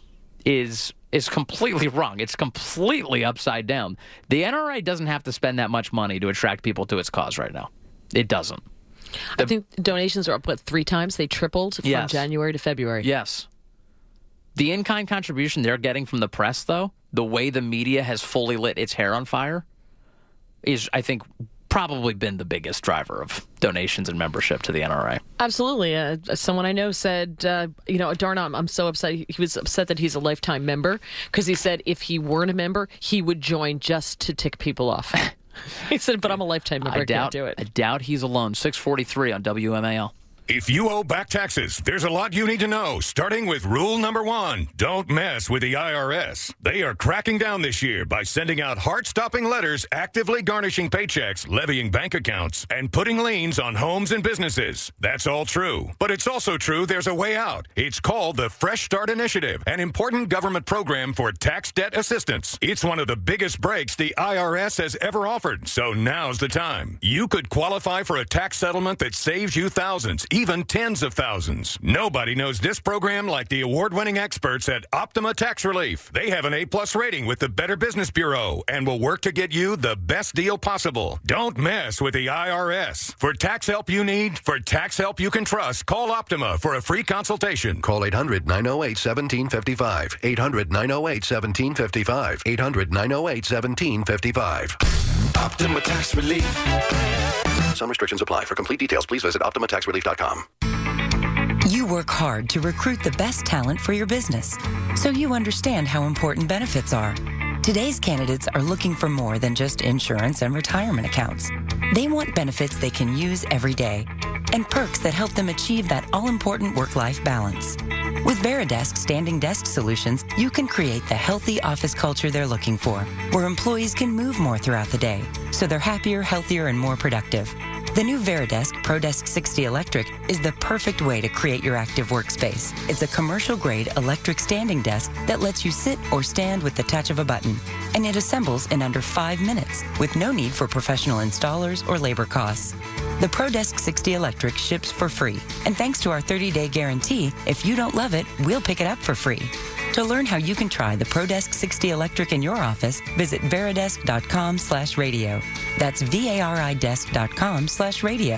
is is completely wrong. It's completely upside down. The N R A doesn't have to spend that much money to attract people to its cause right now. It doesn't. The, I think donations are up, what, three times? They tripled from yes. January to February. Yes. The in-kind contribution they're getting from the press, though, the way the media has fully lit its hair on fire, is, I think, probably been the biggest driver of donations and membership to the N R A. Absolutely. Uh, someone I know said, uh, you know, darn, I'm, I'm so upset. He was upset that he's a lifetime member because he said if he weren't a member, he would join just to tick people off. He said, but I'm a lifetime member. I, I doubt, can't do it. I doubt he's alone. six forty-three on W M A L. If you owe back taxes, there's a lot you need to know, starting with rule number one. Don't mess with the I R S. They are cracking down this year by sending out heart-stopping letters actively garnishing paychecks, levying bank accounts, and putting liens on homes and businesses. That's all true. But it's also true there's a way out. It's called the Fresh Start Initiative, an important government program for tax debt assistance. It's one of the biggest breaks the I R S has ever offered, so now's the time. You could qualify for a tax settlement that saves you thousands, even tens of thousands. Nobody knows this program like the award-winning experts at Optima Tax Relief. They have an A-plus rating with the Better Business Bureau and will work to get you the best deal possible. Don't mess with the I R S. For tax help you need, for tax help you can trust, call Optima for a free consultation. Call eight hundred, nine oh eight, one seven five five. eight hundred, nine oh eight, one seven five five. eight hundred, nine oh eight, one seven five five. Optima Tax Relief. Some restrictions apply. For complete details, please visit optima tax relief dot com. You work hard to recruit the best talent for your business, so you understand how important benefits are. Today's candidates are looking for more than just insurance and retirement accounts. They want benefits they can use every day and perks that help them achieve that all-important work-life balance. With Veridesk Standing Desk Solutions, you can create the healthy office culture they're looking for, where employees can move more throughout the day, so they're happier, healthier, and more productive. The new Veridesk ProDesk sixty Electric is the perfect way to create your active workspace. It's a commercial-grade electric standing desk that lets you sit or stand with the touch of a button. And it assembles in under five minutes with no need for professional installers or labor costs. The ProDesk sixty Electric ships for free. And thanks to our thirty-day guarantee, if you don't love it, we'll pick it up for free. To learn how you can try the ProDesk sixty Electric in your office, visit veridesk.com slash radio. That's V-A-R-I desk.com slash radio.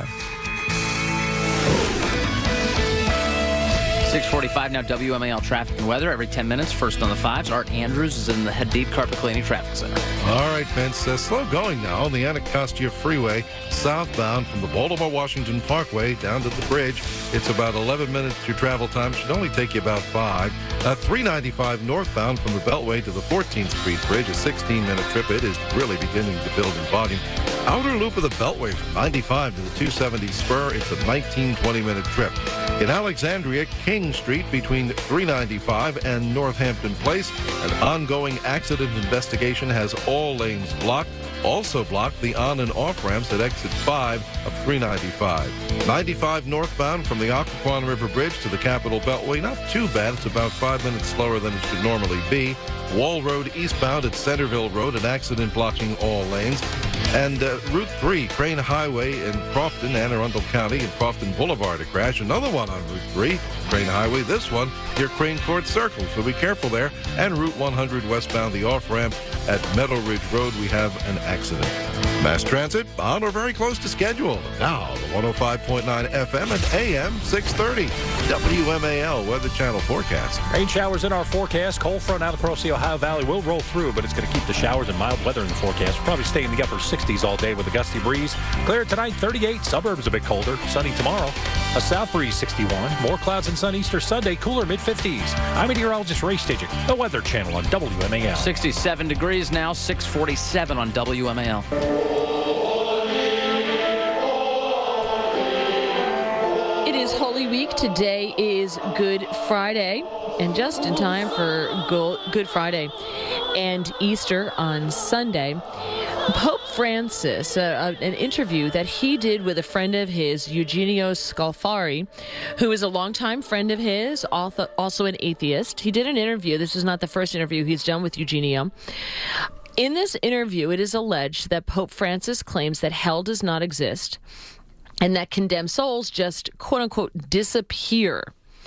six forty-five now, W M A L traffic and weather every ten minutes. First on the fives, Art Andrews is in the Hadid Carpet Cleaning Traffic Center. All right, Vince. Uh, slow going now on the Anacostia Freeway, southbound from the Baltimore-Washington Parkway down to the bridge. It's about eleven minutes your travel time. Should only take you about five. Uh, three ninety-five northbound from the Beltway to the fourteenth Street Bridge, a sixteen-minute trip. It is really beginning to build in volume. Outer loop of the Beltway from ninety-five to the two seventy spur, it's a nineteen, twenty-minute trip. In Alexandria, King Street between three ninety-five and Northampton Place, an ongoing accident investigation has all lanes blocked. Also blocked the on and off ramps at exit five of three ninety-five. ninety-five northbound from the Occoquan River Bridge to the Capitol Beltway, not too bad. It's about five minutes slower than it should normally be. Wall Road eastbound at Centerville Road, an accident blocking all lanes. And uh, Route three, Crane Highway in Crofton, Anne Arundel County, and Crofton Boulevard, a crash. Another one on Route three, Crane Highway. This one near Crane Court Circle, so be careful there. And Route one hundred westbound, the off-ramp at Meadow Ridge Road, we have an accident. Mass transit on or very close to schedule. Now, the one oh five point nine F M and A M six thirty. W M A L Weather Channel forecast. Rain showers in our forecast. Cold front out across the Ohio Valley will roll through, but it's going to keep the showers and mild weather in the forecast. We'll probably stay in the upper sixties all day with a gusty breeze. Clear tonight, thirty-eight. Suburbs a bit colder. Sunny tomorrow. A south breeze, sixty-one. More clouds and sun Easter Sunday. Cooler mid-fifties. I'm meteorologist Ray Stagik, the Weather Channel on W M A L. sixty-seven degrees now, six forty-seven on W M A L. It is Holy Week. Today is Good Friday, and just in time for Good Friday and Easter on Sunday, Pope Francis, uh, an interview that he did with a friend of his, Eugenio Scalfari, who is a longtime friend of his, also an atheist. He did an interview. This is not the first interview he's done with Eugenio. In this interview, it is alleged that Pope Francis claims that hell does not exist and that condemned souls just, quote-unquote, disappear.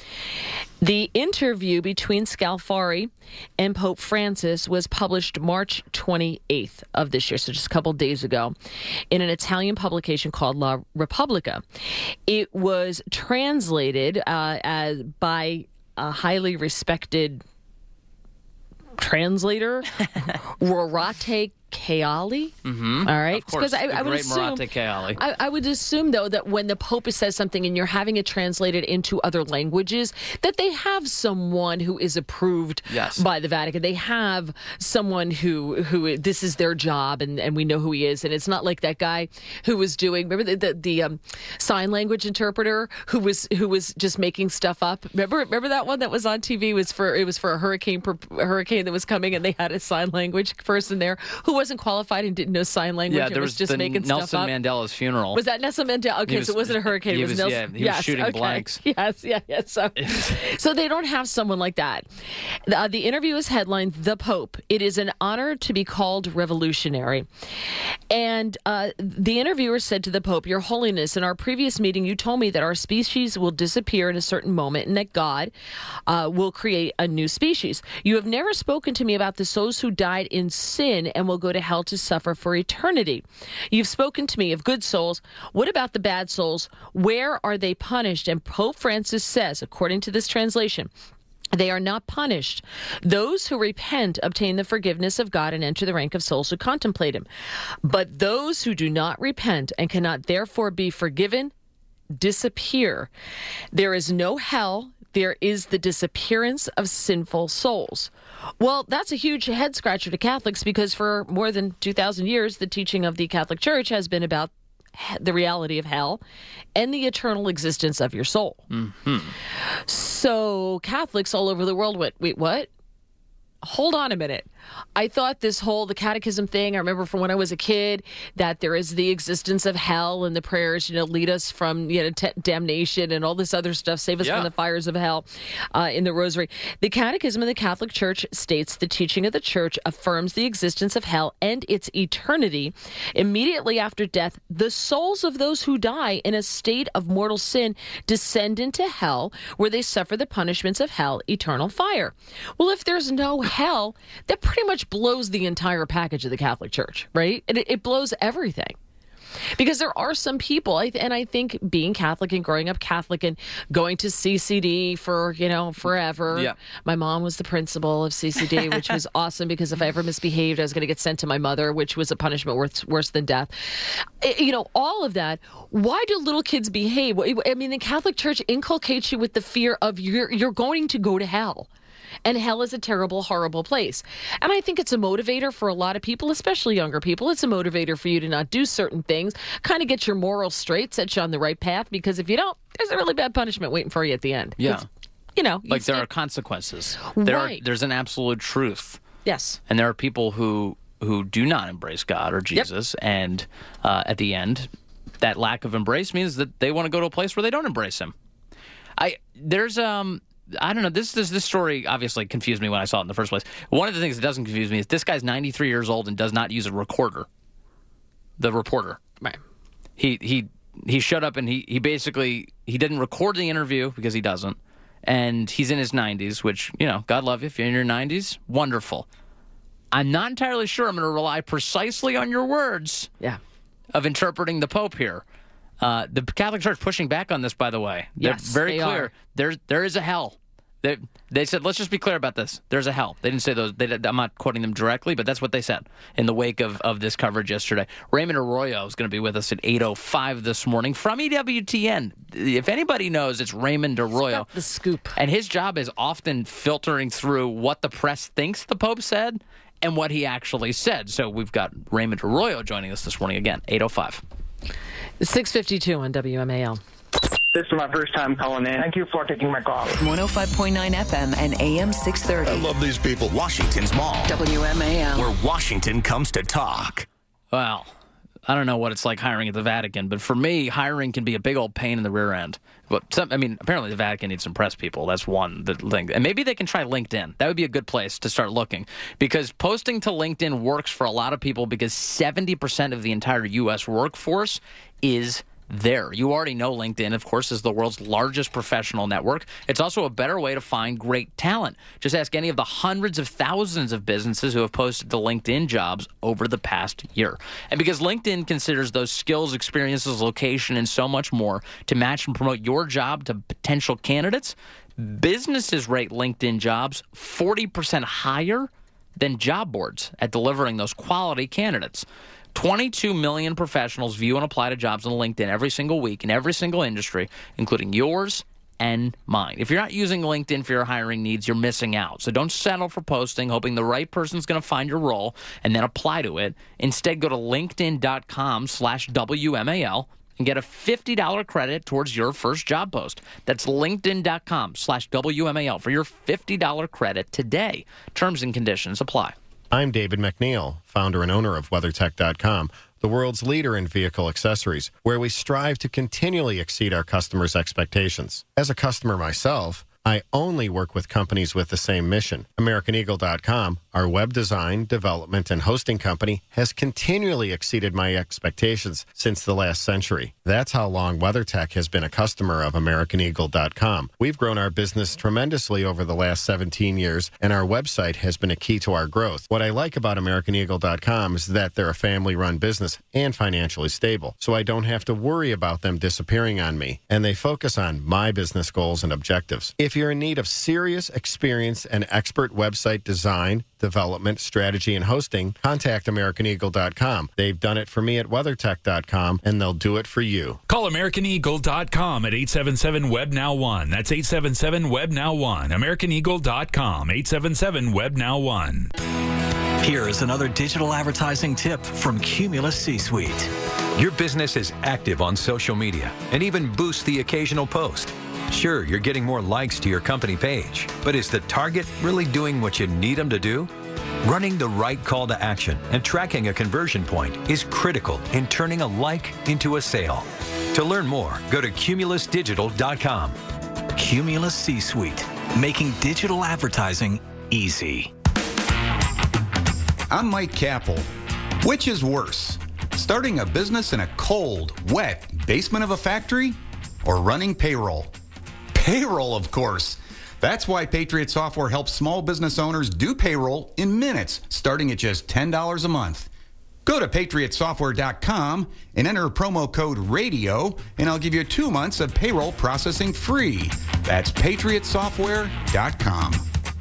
The interview between Scalfari and Pope Francis was published March twenty-eighth of this year, so just a couple days ago, in an Italian publication called La Repubblica. It was translated uh, as by a highly respected translator, Rorate Caeli. Mm-hmm. All right, of course, I, the I would great assume. Murate Caeli. I, I would assume, though, that when the Pope says something and you're having it translated into other languages, that they have someone who is approved yes. by the Vatican. They have someone who who this is their job, and, and we know who he is. And it's not like that guy who was doing. Remember the the, the um, sign language interpreter who was who was just making stuff up. Remember remember that one that was on T V was for it was for a hurricane a hurricane that was coming, and they had a sign language person there who wasn't qualified and didn't know sign language. Yeah, and there was, was just the making Nelson stuff up. Mandela's funeral. Was that Nelson Mandela? Okay, was, so it wasn't a hurricane. He it was, was Nelson. Yeah, he yes, was shooting okay. blanks. Yes, yeah, yeah. So, so they don't have someone like that. The, uh, the interview is headlined "The Pope." It is an honor to be called revolutionary. And uh, the interviewer said to the Pope, "Your Holiness, in our previous meeting, you told me that our species will disappear in a certain moment and that God uh, will create a new species. You have never spoken to me about the souls who died in sin and will go to hell to suffer for eternity. You've spoken to me of good souls. What about the bad souls? Where are they punished?" And Pope Francis says, according to this translation, "They are not punished. Those who repent obtain the forgiveness of God and enter the rank of souls who contemplate him. But those who do not repent and cannot therefore be forgiven disappear. There is no hell. There is the disappearance of sinful souls." Well, that's a huge head scratcher to Catholics, because for more than two thousand years, the teaching of the Catholic Church has been about the reality of hell and the eternal existence of your soul. Mm-hmm. So Catholics all over the world went, wait, what? Hold on a minute. I thought this whole, the catechism thing, I remember from when I was a kid, that there is the existence of hell and the prayers, you know, lead us from, you know, t- damnation and all this other stuff, save us Yeah. from the fires of hell uh, in the rosary. The catechism of the Catholic Church states the teaching of the Church affirms the existence of hell and its eternity. Immediately after death, the souls of those who die in a state of mortal sin descend into hell, where they suffer the punishments of hell, eternal fire. Well, if there's no hell, that pretty much blows the entire package of the Catholic Church, right? It, it blows everything. Because there are some people, and I think being Catholic and growing up Catholic and going to C C D for, you know, forever. Yeah. My mom was the principal of C C D, which was awesome because if I ever misbehaved, I was going to get sent to my mother, which was a punishment worse, worse than death. You know, all of that. Why do little kids behave? I mean, the Catholic Church inculcates you with the fear of you're, you're going to go to hell. And hell is a terrible, horrible place. And I think it's a motivator for a lot of people, especially younger people. It's a motivator for you to not do certain things, kind of get your morals straight, set you on the right path, because if you don't, there's a really bad punishment waiting for you at the end. Yeah. It's, you know. Like you there stay- are consequences. There Right. are, there's an absolute truth. Yes. And there are people who, who do not embrace God or Jesus. Yep. And uh, at the end, that lack of embrace means that they want to go to a place where they don't embrace him. I There's... um. I don't know. This, this this story obviously confused me when I saw it in the first place. One of the things that doesn't confuse me is this guy's ninety-three years old and does not use a recorder. The reporter. Right. He he he showed up and he, he basically he didn't record the interview because he doesn't. And he's in his nineties, which, you know, God love you if you're in your nineties. Wonderful. I'm not entirely sure I'm going to rely precisely on your words yeah. of interpreting the Pope here. Uh, the Catholic Church pushing back on this, by the way. They're Yes, very they clear. are. There, there is a hell. They, they said, let's just be clear about this. There's a hell. They didn't say those. They, I'm not quoting them directly, but that's what they said in the wake of, of this coverage yesterday. Raymond Arroyo is going to be with us at eight oh five this morning from E W T N. If anybody knows, it's Raymond Arroyo. The scoop. And his job is often filtering through what the press thinks the Pope said and what he actually said. So we've got Raymond Arroyo joining us this morning again, eight oh five. six fifty-two on W M A L. This is my first time calling in. Thank you for taking my call. one oh five point nine F M and A M six thirty. I love these people. Washington's Mall. W M A L. Where Washington comes to talk. Well, I don't know what it's like hiring at the Vatican, but for me, hiring can be a big old pain in the rear end. But some, I mean, apparently the Vatican needs to impress people. That's one the thing. And maybe they can try LinkedIn. That would be a good place to start looking. Because posting to LinkedIn works for a lot of people because seventy percent of the entire U S workforce is there. You already know LinkedIn, of course, is the world's largest professional network. It's also a better way to find great talent. Just ask any of the hundreds of thousands of businesses who have posted to LinkedIn jobs over the past year. And because LinkedIn considers those skills, experiences, location, and so much more to match and promote your job to potential candidates, businesses rate LinkedIn jobs forty percent higher than job boards at delivering those quality candidates. twenty-two million professionals view and apply to jobs on LinkedIn every single week in every single industry, including yours and mine. If you're not using LinkedIn for your hiring needs, you're missing out. So don't settle for posting, hoping the right person's going to find your role and then apply to it. Instead, go to linkedin.com slash WMAL and get a fifty dollars credit towards your first job post. That's linkedin.com slash WMAL for your fifty dollars credit today. Terms and conditions apply. I'm David McNeil, founder and owner of WeatherTech dot com, the world's leader in vehicle accessories, where we strive to continually exceed our customers' expectations. As a customer myself, I only work with companies with the same mission. American Eagle dot com, our web design, development, and hosting company, has continually exceeded my expectations since the last century. That's how long WeatherTech has been a customer of American Eagle dot com. We've grown our business tremendously over the last seventeen years, and our website has been a key to our growth. What I like about American Eagle dot com is that they're a family-run business and financially stable, so I don't have to worry about them disappearing on me, and they focus on my business goals and objectives. If you're in need of serious, experienced, and expert website design, development, strategy, and hosting, contact American Eagle dot com. They've done it for me at WeatherTech dot com, and they'll do it for you. Call American Eagle dot com at eight seven seven W E B N O W one. That's eight seven seven W E B N O W one. American Eagle dot com, eight seven seven W E B N O W one. Here's another digital advertising tip from Cumulus C-Suite. Your business is active on social media and even boosts the occasional post. Sure, you're getting more likes to your company page, but is the target really doing what you need them to do? Running the right call to action and tracking a conversion point is critical in turning a like into a sale. To learn more, go to cumulus digital dot com. Cumulus C-Suite, making digital advertising easy. I'm Mike Capel. Which is worse, starting a business in a cold, wet basement of a factory or running payroll? Payroll, of course. That's why Patriot Software helps small business owners do payroll in minutes, starting at just ten dollars a month. Go to patriot software dot com and enter promo code RADIO, and I'll give you two months of payroll processing free. That's patriot software dot com.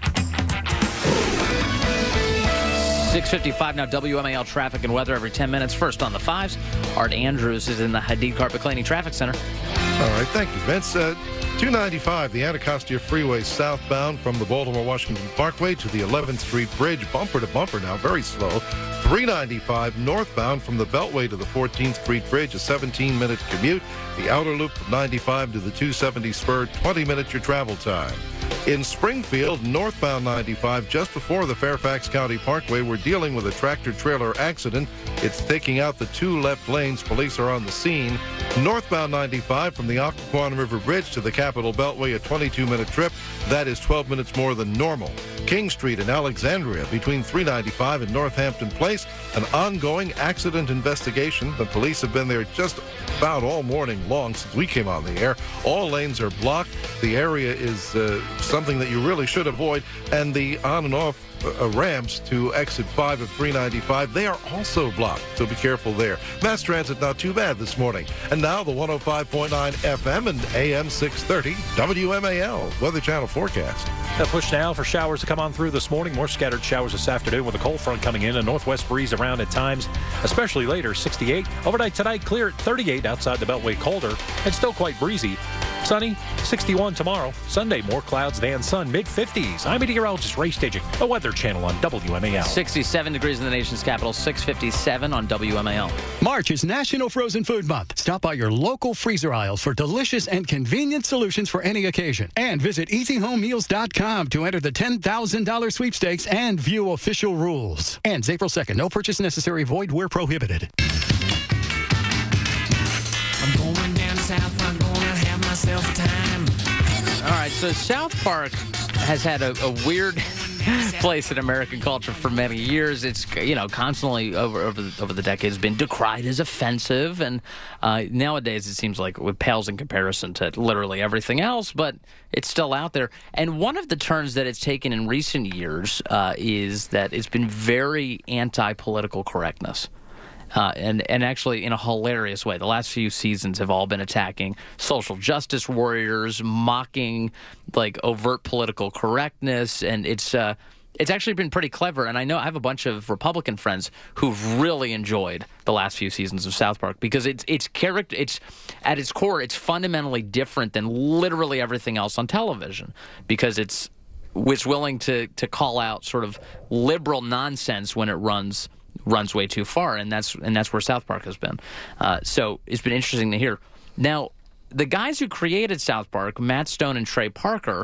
six fifty-five now, W M A L traffic and weather every ten minutes. First on the fives, Art Andrews is in the Hadid Carpet Cleaning Traffic Center. All right, thank you, Vince. Uh, two ninety-five, the Anacostia Freeway southbound from the Baltimore-Washington Parkway to the eleventh Street Bridge, bumper to bumper now, very slow. three ninety-five northbound from the Beltway to the fourteenth Street Bridge, a seventeen-minute commute. The outer loop from ninety-five to the two seventy spur, twenty minutes your travel time. In Springfield, northbound ninety-five, just before the Fairfax County Parkway, we're dealing with a tractor-trailer accident. It's taking out the two left lanes. Police are on the scene. Northbound ninety-five from the Occoquan River Bridge to the Capitol Beltway, a twenty-two minute trip. That is twelve minutes more than normal. King Street in Alexandria between three ninety-five and Northampton Place, an ongoing accident investigation. The police have been there just about all morning long since we came on the air. All lanes are blocked. The area is uh, something that you really should avoid. And the on and off uh, ramps to exit five of three ninety-five, they are also blocked. So be careful there. Mass transit not too bad this morning. And now the one oh five point nine F M and A M six thirty W M A L Weather Channel forecast. A push now for showers to come on through this morning. More scattered showers this afternoon with a cold front coming in. A northwest breeze around at times, especially later, sixty-eight. Overnight tonight, clear at thirty-eight outside the Beltway, colder and still quite breezy. Sunny, sixty-one tomorrow. Sunday, more clouds than sun, mid fifties. I'm meteorologist Ray Staging, the Weather Channel on W M A L. sixty-seven degrees in the nation's capital, six fifty-seven on W M A L. March is National Frozen Food Month. Stop by your local freezer aisles for delicious and convenient solutions for any occasion. And visit easy home meals dot com to enter the ten thousand dollars sweepstakes and view official rules. Ends April second. No purchase necessary. Void where prohibited. I'm going down south. I'm going to have myself a time. All right, so South Park has had a, a weird place in American culture for many years. It's, you know, constantly over over the, over the decades been decried as offensive, and uh, nowadays it seems like it pales in comparison to literally everything else, but it's still out there. And one of the turns that it's taken in recent years uh, is that it's been very anti-political correctness. Uh, and, and actually in a hilarious way. The last few seasons have all been attacking social justice warriors, mocking like overt political correctness, and it's uh, it's actually been pretty clever. And I know I have a bunch of Republican friends who've really enjoyed the last few seasons of South Park because it's it's character it's at its core it's fundamentally different than literally everything else on television because it's it's willing to to call out sort of liberal nonsense when it runs. runs way too far, and that's and that's where South Park has been. Uh, so it's been interesting to hear. Now, the guys who created South Park, Matt Stone and Trey Parker,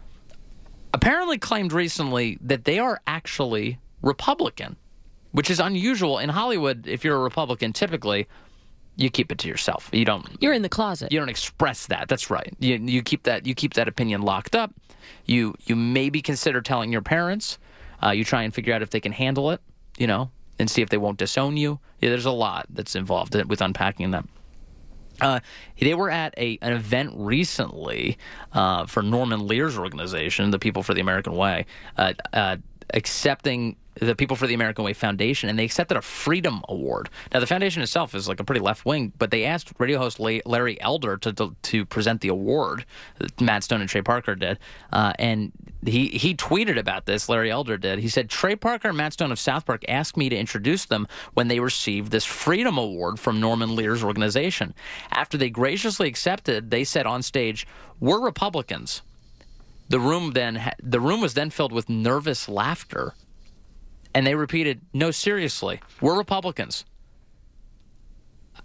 apparently claimed recently that they are actually Republican, which is unusual. In Hollywood, if you're a Republican, typically you keep it to yourself. You don't. You're in the closet. You don't express that. That's right. You you keep that you keep that opinion locked up. You you maybe consider telling your parents. Uh, you try and figure out if they can handle it. You know. And see if they won't disown you. Yeah, there's a lot that's involved with unpacking them. Uh, they were at a an event recently uh, for Norman Lear's organization, the People for the American Way, uh, uh, accepting the People for the American Way Foundation, and they accepted a Freedom Award. Now, the foundation itself is like a pretty left-wing, but they asked radio host Larry Elder to to, to present the award. Matt Stone and Trey Parker did, uh, and he he tweeted about this. Larry Elder did. He said, Trey Parker and Matt Stone of South Park asked me to introduce them when they received this Freedom Award from Norman Lear's organization. After they graciously accepted, they said on stage, "We're Republicans." The room then the room was then filled with nervous laughter. And they repeated, "No, seriously, we're Republicans."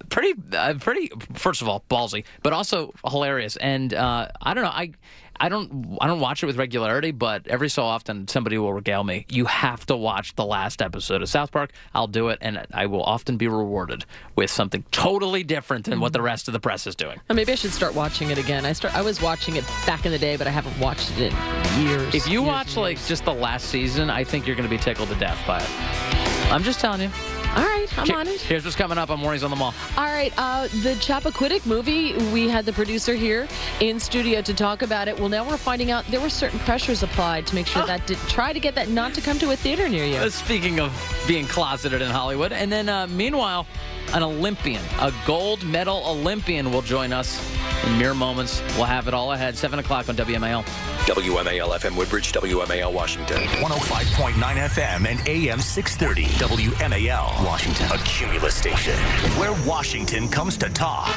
pretty, uh, pretty. First of all, ballsy, but also hilarious. And uh, I don't know. I, I don't, I don't watch it with regularity, but every so often somebody will regale me. You have to watch the last episode of South Park. I'll do it, and I will often be rewarded with something totally different than what the rest of the press is doing. Well, maybe I should start watching it again. I start. I was watching it back in the day, but I haven't watched it in years. If you years watch like just the last season, I think you're going to be tickled to death by it. I'm just telling you. All right, I'm on it. Here's what's coming up on Mornings on the Mall. All right, uh, the Chappaquiddick movie, we had the producer here in studio to talk about it. Well, now we're finding out there were certain pressures applied to make sure oh. that did, try to get that not to come to a theater near you. Uh, speaking of being closeted in Hollywood. And then, uh, meanwhile, an Olympian, a gold medal Olympian will join us in mere moments. We'll have it all ahead, seven o'clock on W M A L. W M A L F M Woodbridge, W M A L Washington. one oh five point nine F M and A M six thirty. W M A L Washington, a Cumulus station where Washington comes to talk.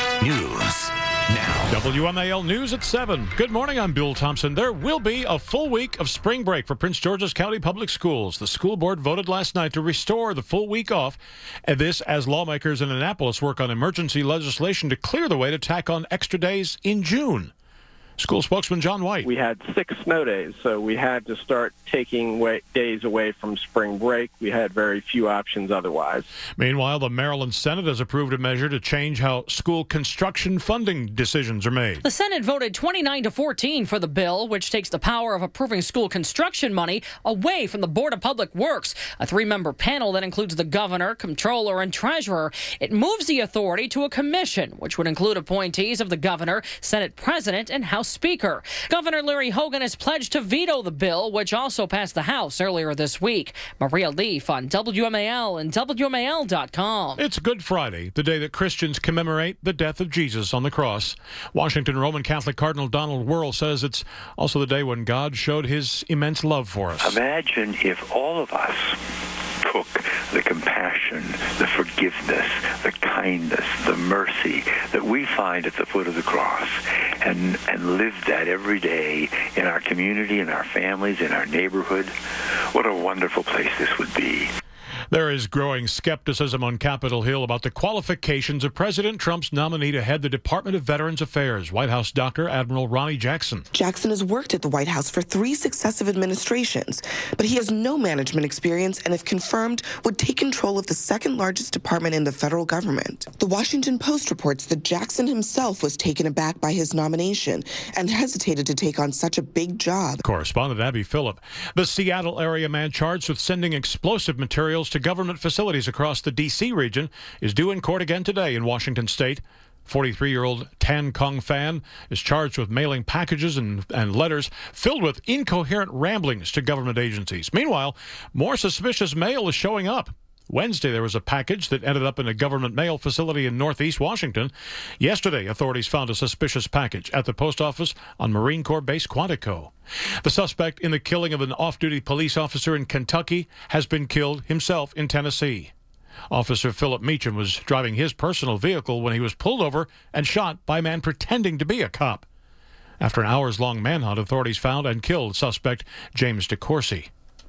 News now. W M A L News at seven. Good morning, I'm Bill Thompson. There will be a full week of spring break for Prince George's County Public Schools. The school board voted last night to restore the full week off, and this as lawmakers in Annapolis work on emergency legislation to clear the way to tack on extra days in June. School spokesman John White. We had six snow days, so we had to start taking way, days away from spring break. We had very few options otherwise. Meanwhile, the Maryland Senate has approved a measure to change how school construction funding decisions are made. The Senate voted twenty-nine to fourteen for the bill, which takes the power of approving school construction money away from the Board of Public Works, a three-member panel that includes the governor, comptroller, and treasurer. It moves the authority to a commission, which would include appointees of the governor, Senate president, and House Speaker. Governor Larry Hogan has pledged to veto the bill, which also passed the House earlier this week. Maria Leaf on W M A L and W M A L dot com. It's Good Friday, the day that Christians commemorate the death of Jesus on the cross. Washington Roman Catholic Cardinal Donald Wuerl says it's also the day when God showed his immense love for us. Imagine if all of us took the compassion, the forgiveness, the kindness, the mercy that we find at the foot of the cross and, and live that every day in our community, in our families, in our neighborhood. What a wonderful place this would be. There is growing skepticism on Capitol Hill about the qualifications of President Trump's nominee to head the Department of Veterans Affairs. White House Doctor Admiral Ronnie Jackson. Jackson has worked at the White House for three successive administrations, but he has no management experience and, if confirmed, would take control of the second largest department in the federal government. The Washington Post reports that Jackson himself was taken aback by his nomination and hesitated to take on such a big job. Correspondent Abby Phillip. The Seattle area man charged with sending explosive materials to government facilities across the D C region is due in court again today in Washington state. forty-three-year-old Tan Kong Fan is charged with mailing packages and, and letters filled with incoherent ramblings to government agencies. Meanwhile, more suspicious mail is showing up. Wednesday, there was a package that ended up in a government mail facility in northeast Washington. Yesterday, authorities found a suspicious package at the post office on Marine Corps Base Quantico. The suspect in the killing of an off-duty police officer in Kentucky has been killed himself in Tennessee. Officer Philip Meacham was driving his personal vehicle when he was pulled over and shot by a man pretending to be a cop. After an hours-long manhunt, authorities found and killed suspect James DeCourcy.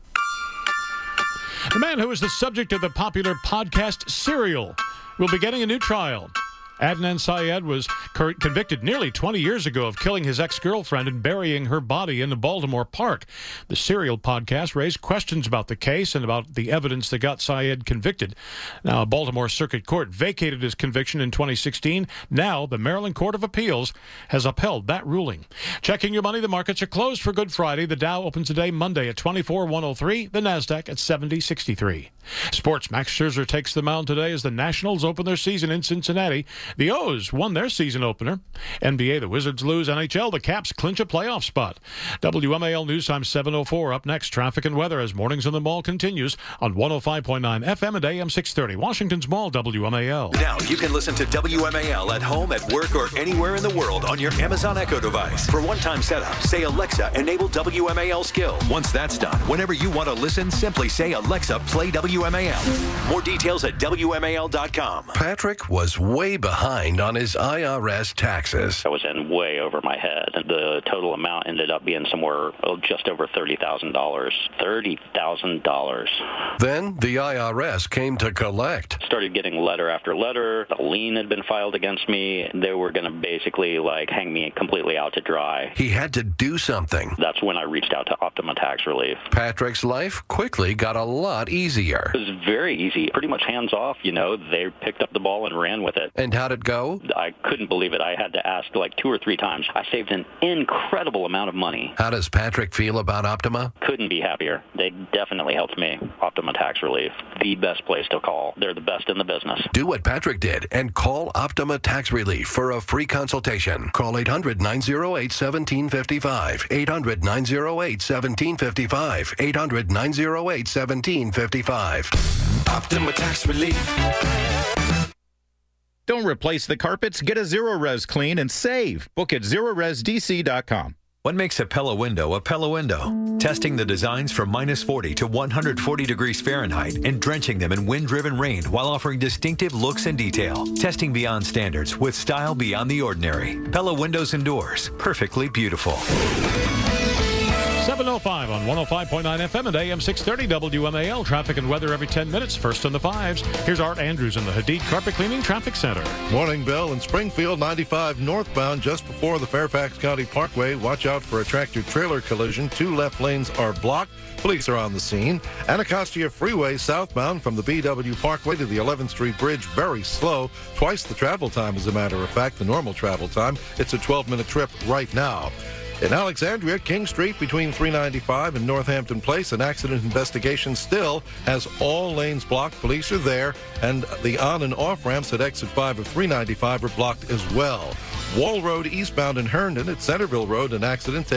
The man who is the subject of the popular podcast Serial will be getting a new trial. Adnan Syed was convicted nearly twenty years ago of killing his ex-girlfriend and burying her body in the Baltimore Park. The Serial podcast raised questions about the case and about the evidence that got Syed convicted. Now, a Baltimore Circuit Court vacated his conviction in twenty sixteen. Now, the Maryland Court of Appeals has upheld that ruling. Checking your money, the markets are closed for Good Friday. The Dow opens today Monday at twenty-four one oh three, the NASDAQ at seventy sixty-three. Sports, Max Scherzer takes the mound today as the Nationals open their season in Cincinnati. The O's won their season opener. N B A, the Wizards lose. N H L, the Caps clinch a playoff spot. W M A L News Time seven oh four. Up next, traffic and weather as Mornings on the Mall continues on one oh five point nine F M and A M six thirty. Washington's Mall, W M A L. Now you can listen to W M A L at home, at work, or anywhere in the world on your Amazon Echo device. For one-time setup, say, Alexa, enable W M A L skill. Once that's done, whenever you want to listen, simply say, Alexa, play W M A L. More details at W M A L dot com. Patrick was way behind behind on his I R S taxes. I was in way over my head. The total amount ended up being somewhere oh, just over thirty thousand dollars. thirty thousand dollars. Then the I R S came to collect. Started getting letter after letter. A lien had been filed against me. They were going to basically like hang me completely out to dry. He had to do something. That's when I reached out to Optima Tax Relief. Patrick's life quickly got a lot easier. It was very easy, pretty much hands off, you know. They picked up the ball and ran with it. And how'd it go? I couldn't believe it. I had to ask like two or three times. I saved an incredible amount of money. How does Patrick feel about Optima? Couldn't be happier. They definitely helped me. Optima Tax Relief, the best place to call. They're the best in the business. Do what Patrick did and call Optima Tax Relief for a free consultation. Call eight hundred, nine oh eight, one seven five five. eight hundred, nine oh eight, one seven five five. eight hundred, nine oh eight, one seven five five. Optima Tax Relief. Don't replace the carpets. Get a Zero-Res clean and save. Book at zero res d c dot com. What makes a Pella window a Pella window? Testing the designs from minus forty to one hundred forty degrees Fahrenheit and drenching them in wind-driven rain while offering distinctive looks and detail. Testing beyond standards with style beyond the ordinary. Pella windows and doors. Perfectly beautiful. seven oh five on one oh five point nine F M and A M six thirty W M A L. Traffic and weather every ten minutes. First on the fives. Here's Art Andrews in the Hadid Carpet Cleaning Traffic Center. Morning, Bill. In Springfield, ninety-five northbound, just before the Fairfax County Parkway. Watch out for a tractor-trailer collision. Two left lanes are blocked. Police are on the scene. Anacostia Freeway southbound from the B W Parkway to the eleventh Street Bridge. Very slow. Twice the travel time, as a matter of fact, the normal travel time. It's a twelve-minute trip right now. In Alexandria, King Street between three ninety-five and Northampton Place, an accident investigation still has all lanes blocked. Police are there, and the on and off ramps at exit five of three ninety-five are blocked as well. Wall Road eastbound in Herndon at Centerville Road, an accident